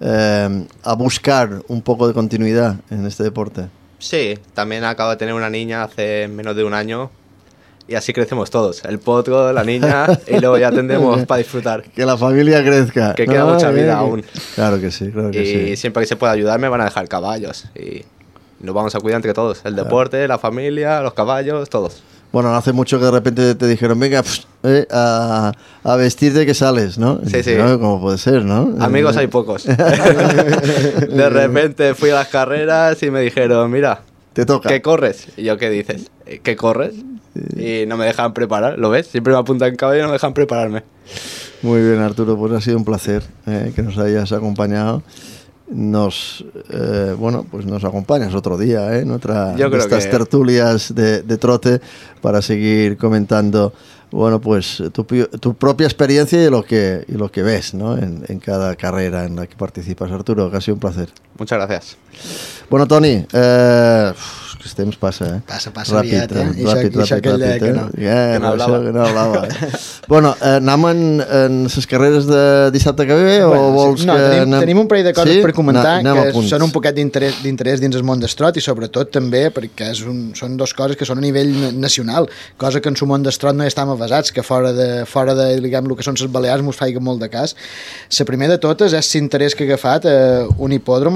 a buscar un poco de continuidad en este deporte. Sí, también acabo de tener una niña hace menos de un año. Y así crecemos todos, el potro, la niña, y luego ya tendremos para disfrutar. Que la familia crezca. Que queda mucha vida aún. Claro que sí, claro que sí. Y siempre que se pueda ayudar me van a dejar caballos. Y nos vamos a cuidar entre todos. El deporte, la familia, los caballos, todos. Bueno, no hace mucho que de repente te dijeron, venga, a vestirte que sales, ¿no? Sí, sí. ¿No? ¿Cómo puede ser, no? Amigos hay pocos. De repente fui a las carreras y me dijeron, mira, te toca. ¿Qué corres? Y yo, ¿qué dices? ¿Qué corres? Y no me dejan preparar, ¿lo ves? Siempre me apuntan en caballo y no me dejan prepararme. Muy bien, Arturo, pues ha sido un placer que nos hayas acompañado. Nos acompañas otro día en otra de estas tertulias de trote para seguir comentando pues tu propia experiencia y lo que ves, ¿no? en cada carrera en la que participas. Arturo, que ha sido un placer. Muchas gracias. Bueno, Toni, que el temps passa, Passa ràpid, aviat, ràpid, que no hablava. Bueno, anem en les carreres de dissabte que ve o vols no, que... Tenim un parell de coses per comentar que punts. Són un poquet d'interès dins el món d'estrot i sobretot també perquè són dues coses que són a nivell nacional, cosa que en el món d'estrot no hi estem avasats, que fora de diguem, el que són les Balears mos faiga molt de cas. La primera de totes és l'interès que ha agafat un hipòdromo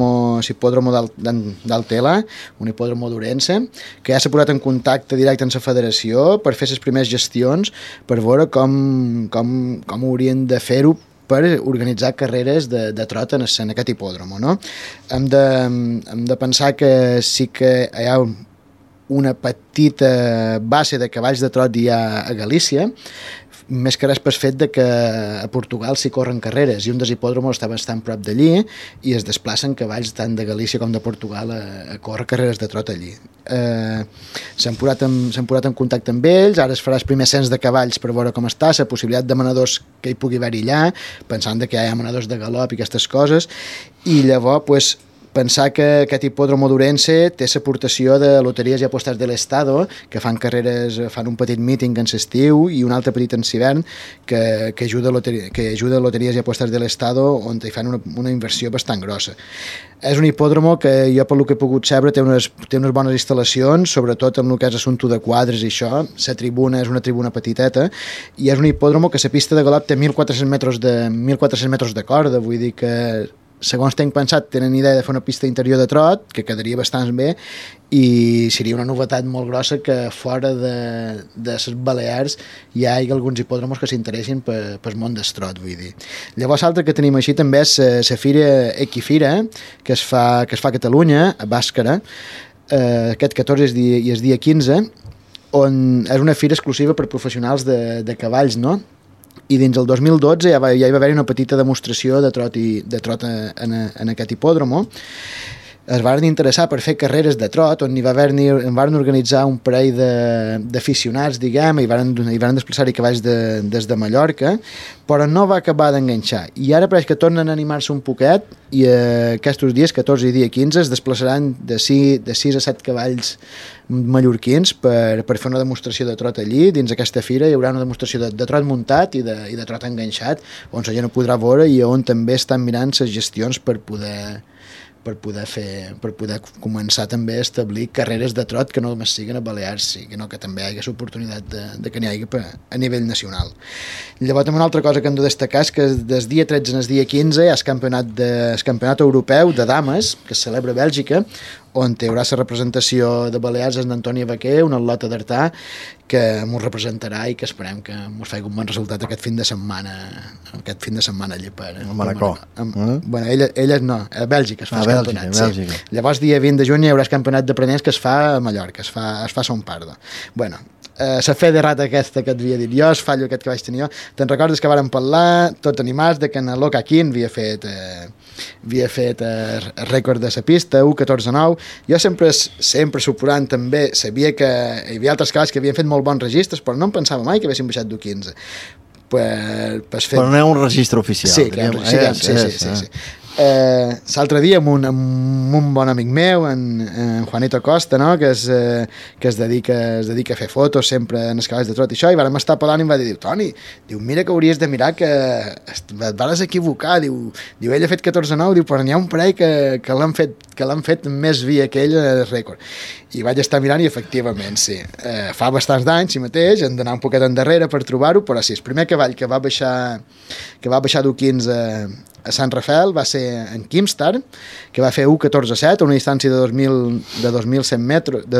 d'Altela, un hipòdromo d'Ourense, que ja s'ha posat en contacte directe amb la federació per fer les primeres gestions, per veure com haurien de fer-ho per organitzar carreres de trot en aquest hipòdromo, no? Hem de pensar que sí que hi ha una petita base de cavalls de trot ja a Galícia, més que res pel fet de que a Portugal s'hi corren carreres i un dels hipòdromos està bastant prop d'allí i es desplacen cavalls tant de Galícia com de Portugal a córrer carreres de trot allí. S'han posat en contacte amb ells, ara es farà el primer cens de cavalls per veure com està, la possibilitat de manadors que hi pugui haver allà, pensant que hi ha manadors de galop i aquestes coses, i llavors pensar que aquest hipòdromo d'Ourense té l'aportació de Loteries i Apostes de l'Estado, que fan un petit míting en l'estiu i un altre petit en l'hivern que ajuda Loteries i Apostes de l'Estado, on hi fan una inversió bastant grossa. És un hipòdromo que jo, per lo que he pogut saber, té unes bones instal·lacions, sobretot en el que és assumpte de quadres i això. La tribuna és una tribuna petiteta i és un hipòdromo que la pista de galop té 1.400 metres de corda, vull dir que segons tenc pensat, tenen idea de fer una pista interior de trot, que quedaria bastant bé, i seria una novetat molt grossa que fora de les Balears hi hagi alguns hipòdromos que s'interessin pel món d'estrot, vull dir. Llavors, l'altre que tenim així també és la Fira Equifira, que es fa a Catalunya, a Bàscara, aquest 14 i el dia 15, on és una fira exclusiva per professionals de cavalls, no? I dins el 2012 ja hi va haver una petita demostració de trot en aquest hipòdromo. Es van interessar per fer carreres de trot, on van organitzar un parell d'aficionats, diguem, i van desplaçar-hi cavalls des de Mallorca, però no va acabar d'enganxar. I ara pareix que tornen a animar-se un poquet i aquests dies, 14 i dia 15, es desplaçaran de 6 a 7 cavalls mallorquins per fer una demostració de trot allí. Dins aquesta fira hi haurà una demostració de trot muntat i de trot enganxat, on la gent ho podrà veure i on també estan mirant les gestions per poder començar també a establir carreres de trot que no només siguin a Balears, sinó que també hi hagi l'oportunitat de que n'hi hagi a nivell nacional. Llavors també una altra cosa que hem de destacar és que des dia 13 al dia 15 hi ha el campionat europeu de dames que es celebra a Bèlgica, on hi haurà la representació de Balears en Antònia Baquer, una atleta d'Artà, que m'ho representarà i que esperem que ens faci un bon resultat aquest fin de setmana allà per Manacor. Bueno, elles no, a Bèlgica es fa el campionat. Bèlgica. Sí. Llavors, dia 20 de juny hi haurà el campionat d'aprenents que es fa a Mallorca, es fa a Son Pardo. Bueno, la fe de rata aquesta que et havia dit jo, el fallo aquest que vaig tenir jo, te'n recordes que vàrem parlar tots animats de que en Loca Quint havia fet el rècord de la pista, 1.14.9. Jo sempre suporant també sabia que hi havia altres cavalls que havien fet molt bons registres, però no em pensava mai que haguessin baixat d'1.15. Però no hi ha un registre oficial. Sí. L'altre dia amb un bon amic meu, en Juanito Costa, no? que es dedica a fer fotos sempre en els cavalls de trot i això, i vam estar parlant i em va dir, Toni, mira que hauries de mirar que et vas equivocar, diu, ell ha fet 14.9, però n'hi ha un parell que l'han fet més via que ell el rècord. I vaig estar mirant i efectivament sí, fa bastants d'anys sí mateix, hem d'anar un poquet endarrere per trobar-ho, però sí, el primer cavall que va baixar d'1.15 a Sant Rafael va ser en Keemstar, que va fer 1.14.7 a una distància de 2.100 metres, de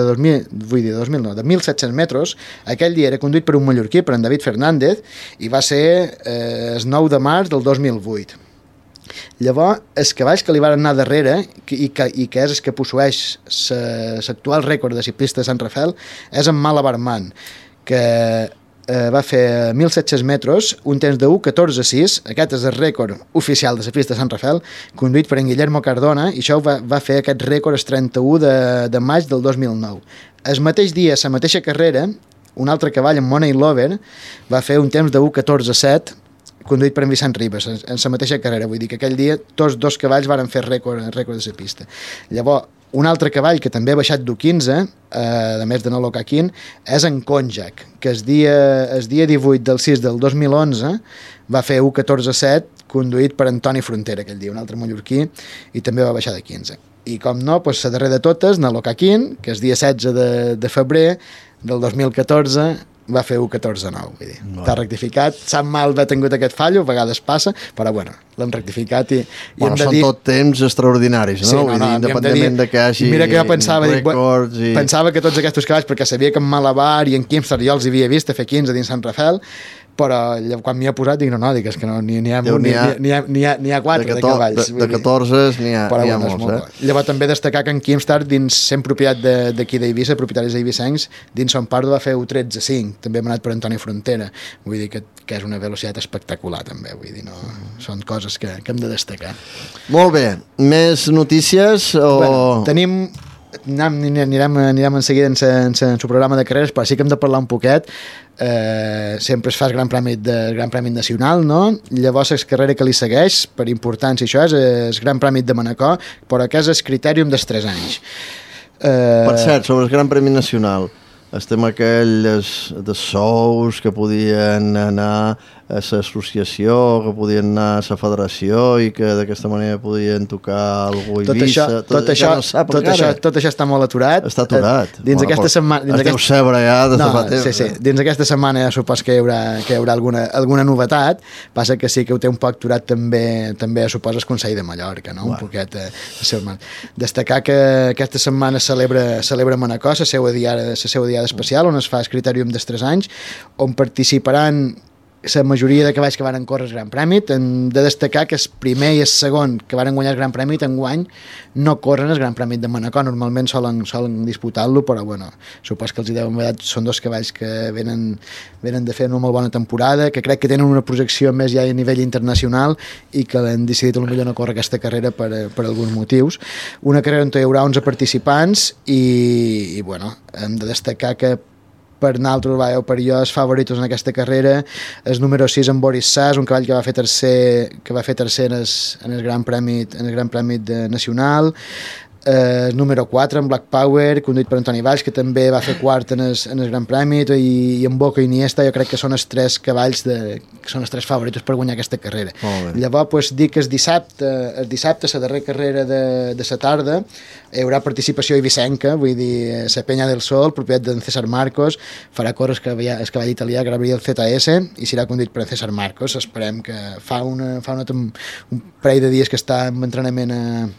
1.700 metres. Aquell dia era conduït per un mallorquí, per en David Fernández, i va ser el 9 de març del 2008. Llavors, els cavalls que li van anar darrere i que és el que posseeix l'actual rècord de ciclista de Sant Rafael és en Malabar Man, que va fer 1.700 metres, un temps de 1.14.6, aquest és el rècord oficial de ciclista de Sant Rafael, conduït per en Guillermo Cardona, i això va fer aquest rècord el 31 de maig del 2009. El mateix dia, la mateixa carrera, un altre cavall, en Money Lover, va fer un temps de 1.14.7, conduït per en Vicent Ribas, en la mateixa carrera. Vull dir que aquell dia tots dos cavalls van fer rècord de la pista. Llavors, un altre cavall que també ha baixat d'1.15, a més de Nolo Caquín, és en Konjak, que el dia 18 del 6 del 2011 va fer 1.14.7, conduït per Antoni Frontera aquell dia, un altre mallorquí, i també va baixar de 15. I com no, doncs, la darrera de totes, Nolo Caquín, que el dia 16 de febrer del 2014 va fer 1.14.9, vull dir. Està rectificat, sap mal haver tingut aquest fallo, a vegades passa, però bueno, l'hem rectificat i hem de són dir... tot temps extraordinaris, no? Sí, Vull dir, independentment de que hi hagi mira que jo pensava, rècords i... pensava que tots aquests cavalls, perquè sabia que en Malabar i en Keemstar jo els havia vist a fer 15 dins Sant Rafael, però quan m'hi ha posat dic no, és que no, n'hi ha 4 de cavalls. De 14 n'hi ha molts. Llavors també destacar que en Keemstar, dins sent propietat d'aquí d'Eivissa, propietaris eivissencs, dins Son Pardo va fer 1.13.5, també hem anat per Antoni Frontera, vull dir que és una velocitat espectacular també, vull dir, no, són coses que hem de destacar. Molt bé, més notícies o... Bueno, tenim... Anirem en seguida en el programa de carreres, però sí que hem de parlar un poquet. Sempre es fa el Gran Premi Nacional, no? Llavors la carrera que li segueix per importància, això és el Gran Premi de Manacor, però que és el critèrium dels 3 anys. Per cert, sobre el Gran Premi Nacional, el tema aquell de sous que podien anar a l'associació, que podien anar a la federació i que d'aquesta manera podien tocar algú a Eivissa. Tot això està molt aturat. Està aturat. Dins aquesta setmana... Es deu saber ja des de fa temps. Sí. Dins aquesta setmana ja supos que hi haurà alguna novetat. Passa que sí que ho té un poc aturat també suposa el Consell de Mallorca, no? Un poquet destacar que aquesta setmana celebra Manacor, la seva diada especial, on es fa el critèrium dels 3 anys, on participaran la majoria de cavalls que van córrer el Gran Premi. Hem de destacar que el primer i el segon que van guanyar el Gran Premi enguany no corren el Gran Premi de Manacor, normalment solen disputar-lo, però bueno, supos que els deuen haver dat, són dos cavalls que venen de fer una molt bona temporada, que crec que tenen una projecció més ja a nivell internacional i que han decidit potser no córrer aquesta carrera per alguns motius. Una carrera on hi haurà 11 participants i bueno, hem de destacar que per nosaltres, per jo, els favoritos en aquesta carrera, el número 6 en Boris Sass, un cavall que va fer tercer en el Gran Premi nacional, el número 4 en Black Power, conduït per Antoni Valls, que també va fer quart en el Gran Premi, i en Boca i Iniesta jo crec que són els 3 cavalls que són els 3 favoritos per guanyar aquesta carrera. Llavors, pues, dic que el dissabte, la darrera carrera de la tarda, hi haurà participació eivissenca, vull dir, la Penya del Sol, propietat d'en César Marcos, farà córrer el cavall italià Gabriel ZS i serà conduït per en César Marcos. Esperem que fa un parell de dies que està en entrenament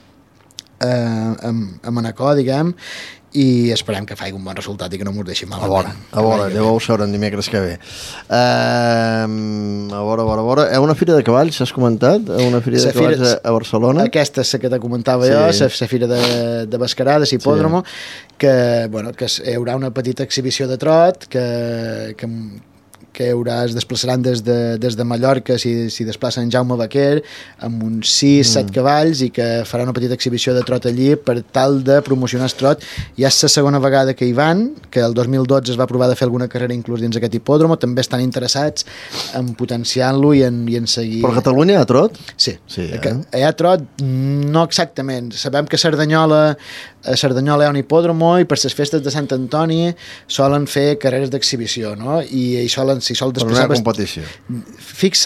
a Manacor, diguem, i esperem que faci un bon resultat i que no m'ho deixi malament. A veure, ja ho sabrem dimecres que ve. A veure, una fira de cavalls, has comentat? Una fira de cavalls a Barcelona? Aquesta és la que te comentava jo, la fira de Bascarà, de Hipòdromo, que hi haurà una petita exhibició de trot, que es desplaçaran des de Mallorca, s'hi desplacen Jaume Baquer amb uns 6-7 cavalls i que farà una petita exhibició de trot allí per tal de promocionar el trot. Ja és la segona vegada que hi van, que el 2012 es va provar de fer alguna carrera inclús dins aquest hipòdromo, també estan interessats en potenciar-lo i en seguir... Però a Catalunya hi ha trot? Sí. Hi ha trot, no exactament. Sabem que a Cerdanyola hi ha un hipòdromo i per les festes de Sant Antoni solen fer carreres d'exhibició, no? I sol desplaçar... Per una competició. Fixa no.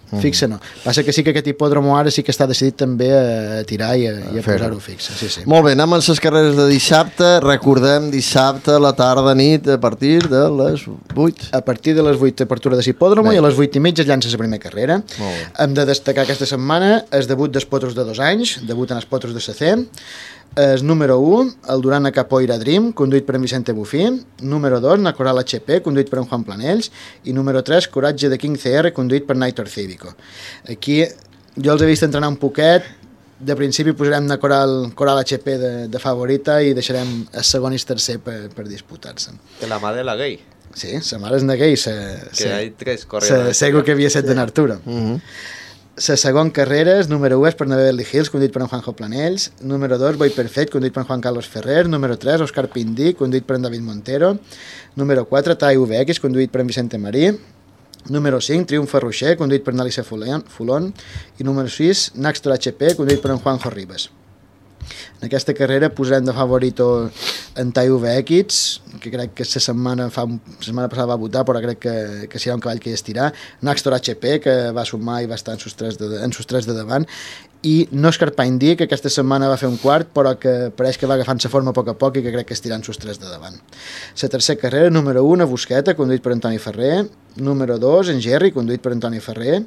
Fixa no. Passa que sí que aquest hipòdromo ara sí que està decidit també a tirar i a posar-ho fixa. Sí. Molt bé, anem amb les carreres de dissabte. Recordem, dissabte a la tarda, nit, a partir de les 8. A partir de les 8 apertura de l'hipòdromo i a les 8:30 es llança la primera carrera. Hem de destacar aquesta setmana el debut dels potros de 2 anys, debuten els potros de SC. El número 1, el Durana Capoeira Dream, conduït per en Vicente Bufí. Número 2, Nacoral HP, conduït per en Juan Planells. I número 3, Coratge de King CR, conduït per Naitor Cívico. Aquí jo els he vist entrenar un poquet. De principi posarem Nacoral HP de favorita i deixarem el segon i el tercer per disputar-se. De la mà de la Gay. Sí, la mare és de Gay. Que hi ha 3 corredors. Segur que havia set de Arturo. La segona carrera, el número 1 és per Beverly Hills, conduït per en Juanjo Planells. Número 2, Boy Perfect, conduït per en Juan Carlos Ferrer. Número 3, Òscar Pindí, conduït per en David Montero. Número 4, Tai VX, conduït per en Vicente Marí. Número 5, Triunfo Rocher, conduït per en Alicia Fulon. I número 6, Naxtor HP, conduït per en Juanjo Ribas. En aquesta carrera posarem de favorito en Tai VX, que crec que la setmana passada va votar, però crec que serà un cavall que hi estirà. Naxtor HP, que va sumar i va estar en sus tres de davant. I Òscar Pindí, que aquesta setmana va fer un quart, però que pareix que va agafant la forma a poc i que crec que estirà en sus 3 de davant. La tercera carrera, número 1, a Busqueta, conduït per Antoni Ferrer. Número 2, en Jerry, conduït per Antoni Ferrer.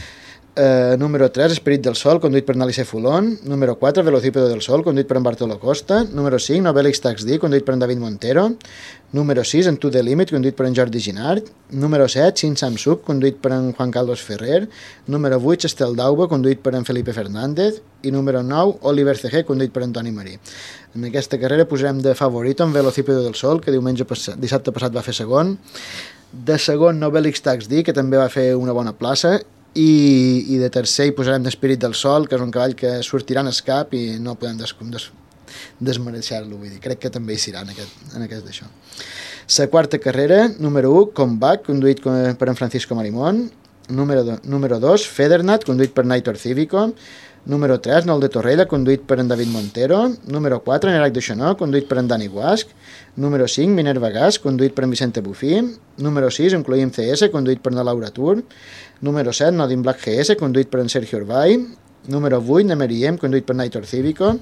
Número 3, Esperit del Sol, conduït per Nalice Fulon. Número 4, Velocípedo del Sol, conduït per en Bartolo Costa. Número 5, Novelix Tax D, conduït per en David Montero. Número 6, en To The Limit, conduït per en Jordi Ginard. Número 7, Sin Samsung, conduït per en Juan Carlos Ferrer. Número 8, Estel Dauba, conduït per en Felipe Fernández. I número 9, Oliver CG, conduït per Antoni Marí. En aquesta carrera posarem de favorito en Velocípedo del Sol, que dissabte passat va fer segon. De segon, Novelix Tax D, que també va fer una bona plaça. I de tercer hi posarem d'Espirit del Sol, que és un cavall que sortirà en el cap i no podem desmereixar-lo, vull dir, crec que també hi serà en aquest d'això. La quarta carrera, número 1, Comeback, conduït per en Francisco Marimón. Número 2, Federnat, conduït per Naitor Cívico. Número 3, Nol de Torrella, conduït per en David Montero. Número 4, Nerac de Xonó, conduït per en Dani Guasc. Número 5, Minerva Gas, conduït per en Vicente Bufí. Número 6, Incluïm CS, conduït per en Laura Tur. Número 7, Nodin Black GS, conduït per en Sergio Urbay. Número 8, Nemeriem, conduït per Naitor Cívico.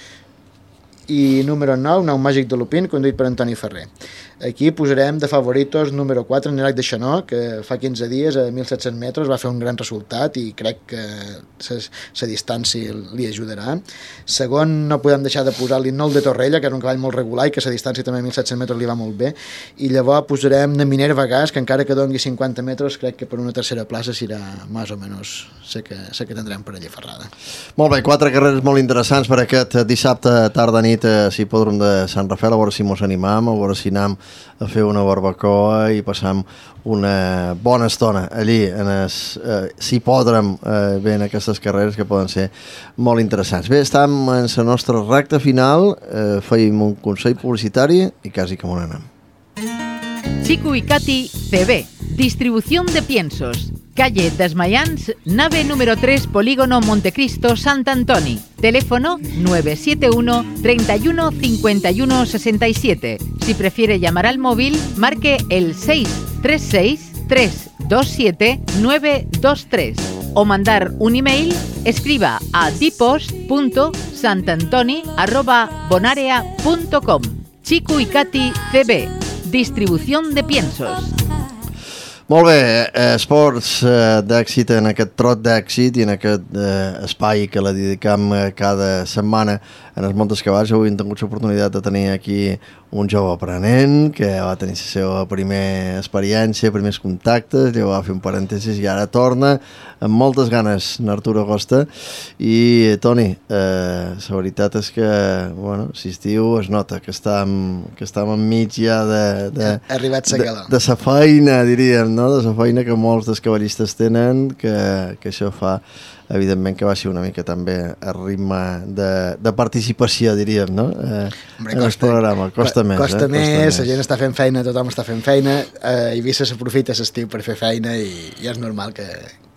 I número 9, Nou Màgic de Lupin, conduït per Antoni Ferrer. Aquí posarem de favoritos número 4, Nerac de Xanó, que fa 15 dies a 1.700 metres va fer un gran resultat i crec que la distància li ajudarà. Segon, no podem deixar de posar-li Nol de Torrella, que és un cavall molt regular i que la distància també a 1.700 metres li va molt bé. I llavors posarem de Minerva Gas, que encara que doni 50 metres, crec que per una tercera plaça serà més o menys sé que tindrem per allà ferrada. Molt bé, 4 carreres molt interessants per aquest dissabte tarda-nit a l'hipòdrom de Sant Rafael, a veure si mos animam, a veure si anem a fer una barbacoa i passam una bona estona allí en l'hipòdrom en aquestes carreres que poden ser molt interessants. Bé, estem en la nostra recta final, feim un consell publicitari i quasi que m'on anem. Chico y Katy CB, distribución de piensos. Calle Desmayans, nave número 3, Polígono Montecristo, Sant Antoni. Teléfono 971 31 51 67. Si prefiere llamar al móvil, marque el 636 327 923. O mandar un email, escriba a dipost.santantoni@bonarea.com. Chico y Katy CB, distribución de piensos. Molt bé, esports d'èxit en aquest trot d'èxit i en aquest espai que la dedicam cada setmana en els Montes Cavalls. Avui hem tingut l'oportunitat de tenir aquí un jove aprenent que va tenir la seva primera experiència, primers contactes, llavors va fer un parèntesis i ara torna amb moltes ganes en Arturo Costa. I Toni, la veritat és que l'estiu es nota que estàvem enmig ja de la feina, diríem, no? De la feina que molts dels cavallistes tenen, que això fa evidentment que va ser una mica també el ritme de participació, diríem, no? En el programa. Costa més. Costa més, la gent està fent feina, tothom està fent feina, Eivissa s'aprofita l'estiu per fer feina i és normal que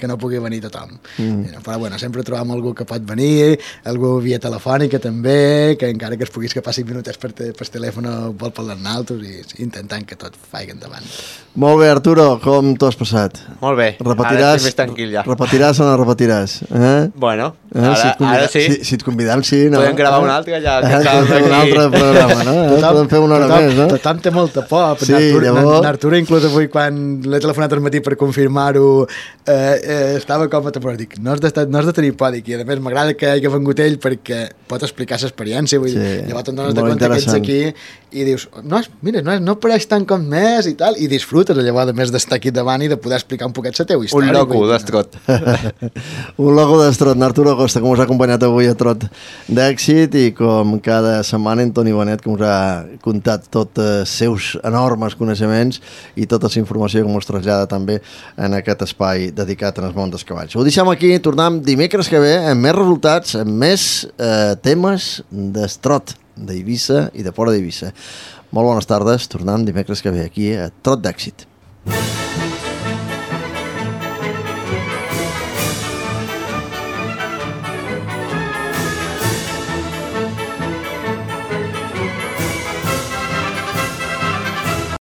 que no pugui venir tothom. Però bueno, sempre trobam algú que pot venir, algú via telefònica també, que encara que es pugui escapar 5 minutets per telèfon vol parlar amb nosaltres i intentant que tot faig endavant. Molt bé, Arturo, com t'ho has passat? Molt bé, ara estic més tranquil ja. Repetiràs o no repetiràs? Bueno, ara sí. Si et convidam, sí, no? Podem gravar un altre ja. Podem fer un altre programa, no? Podem fer una hora més, no? Tothom té molta por. Sí, llavors... Arturo, inclús avui, quan l'he telefonat al matí per confirmar-ho, estava com a temor. Dic, no has de tenir por, dic, i a més m'agrada que hagi vengut ell perquè pot explicar l'experiència. Llavors te'n dones de compte que ets aquí i dius, no pareix tant com més i tal, i disfrutes llavors a més d'estar aquí davant i de poder explicar un poquet la teva història. Un loco d'estrot. Un loco d'estrot, Arturo Costa, que us ha acompanyat avui a Trot d'Èxit, i com cada setmana en Toni Bonet, que us ha contat tots els seus enormes coneixements i tota la informació que ens trasllada també en aquest espai dedicat als món dels cavalls. Ho deixem aquí, tornem dimecres que ve amb més resultats, amb més temes d'estrot d'Eivissa i de fora d'Eivissa. Molt bones tardes, tornem dimecres que ve aquí a Trot d'Èxit.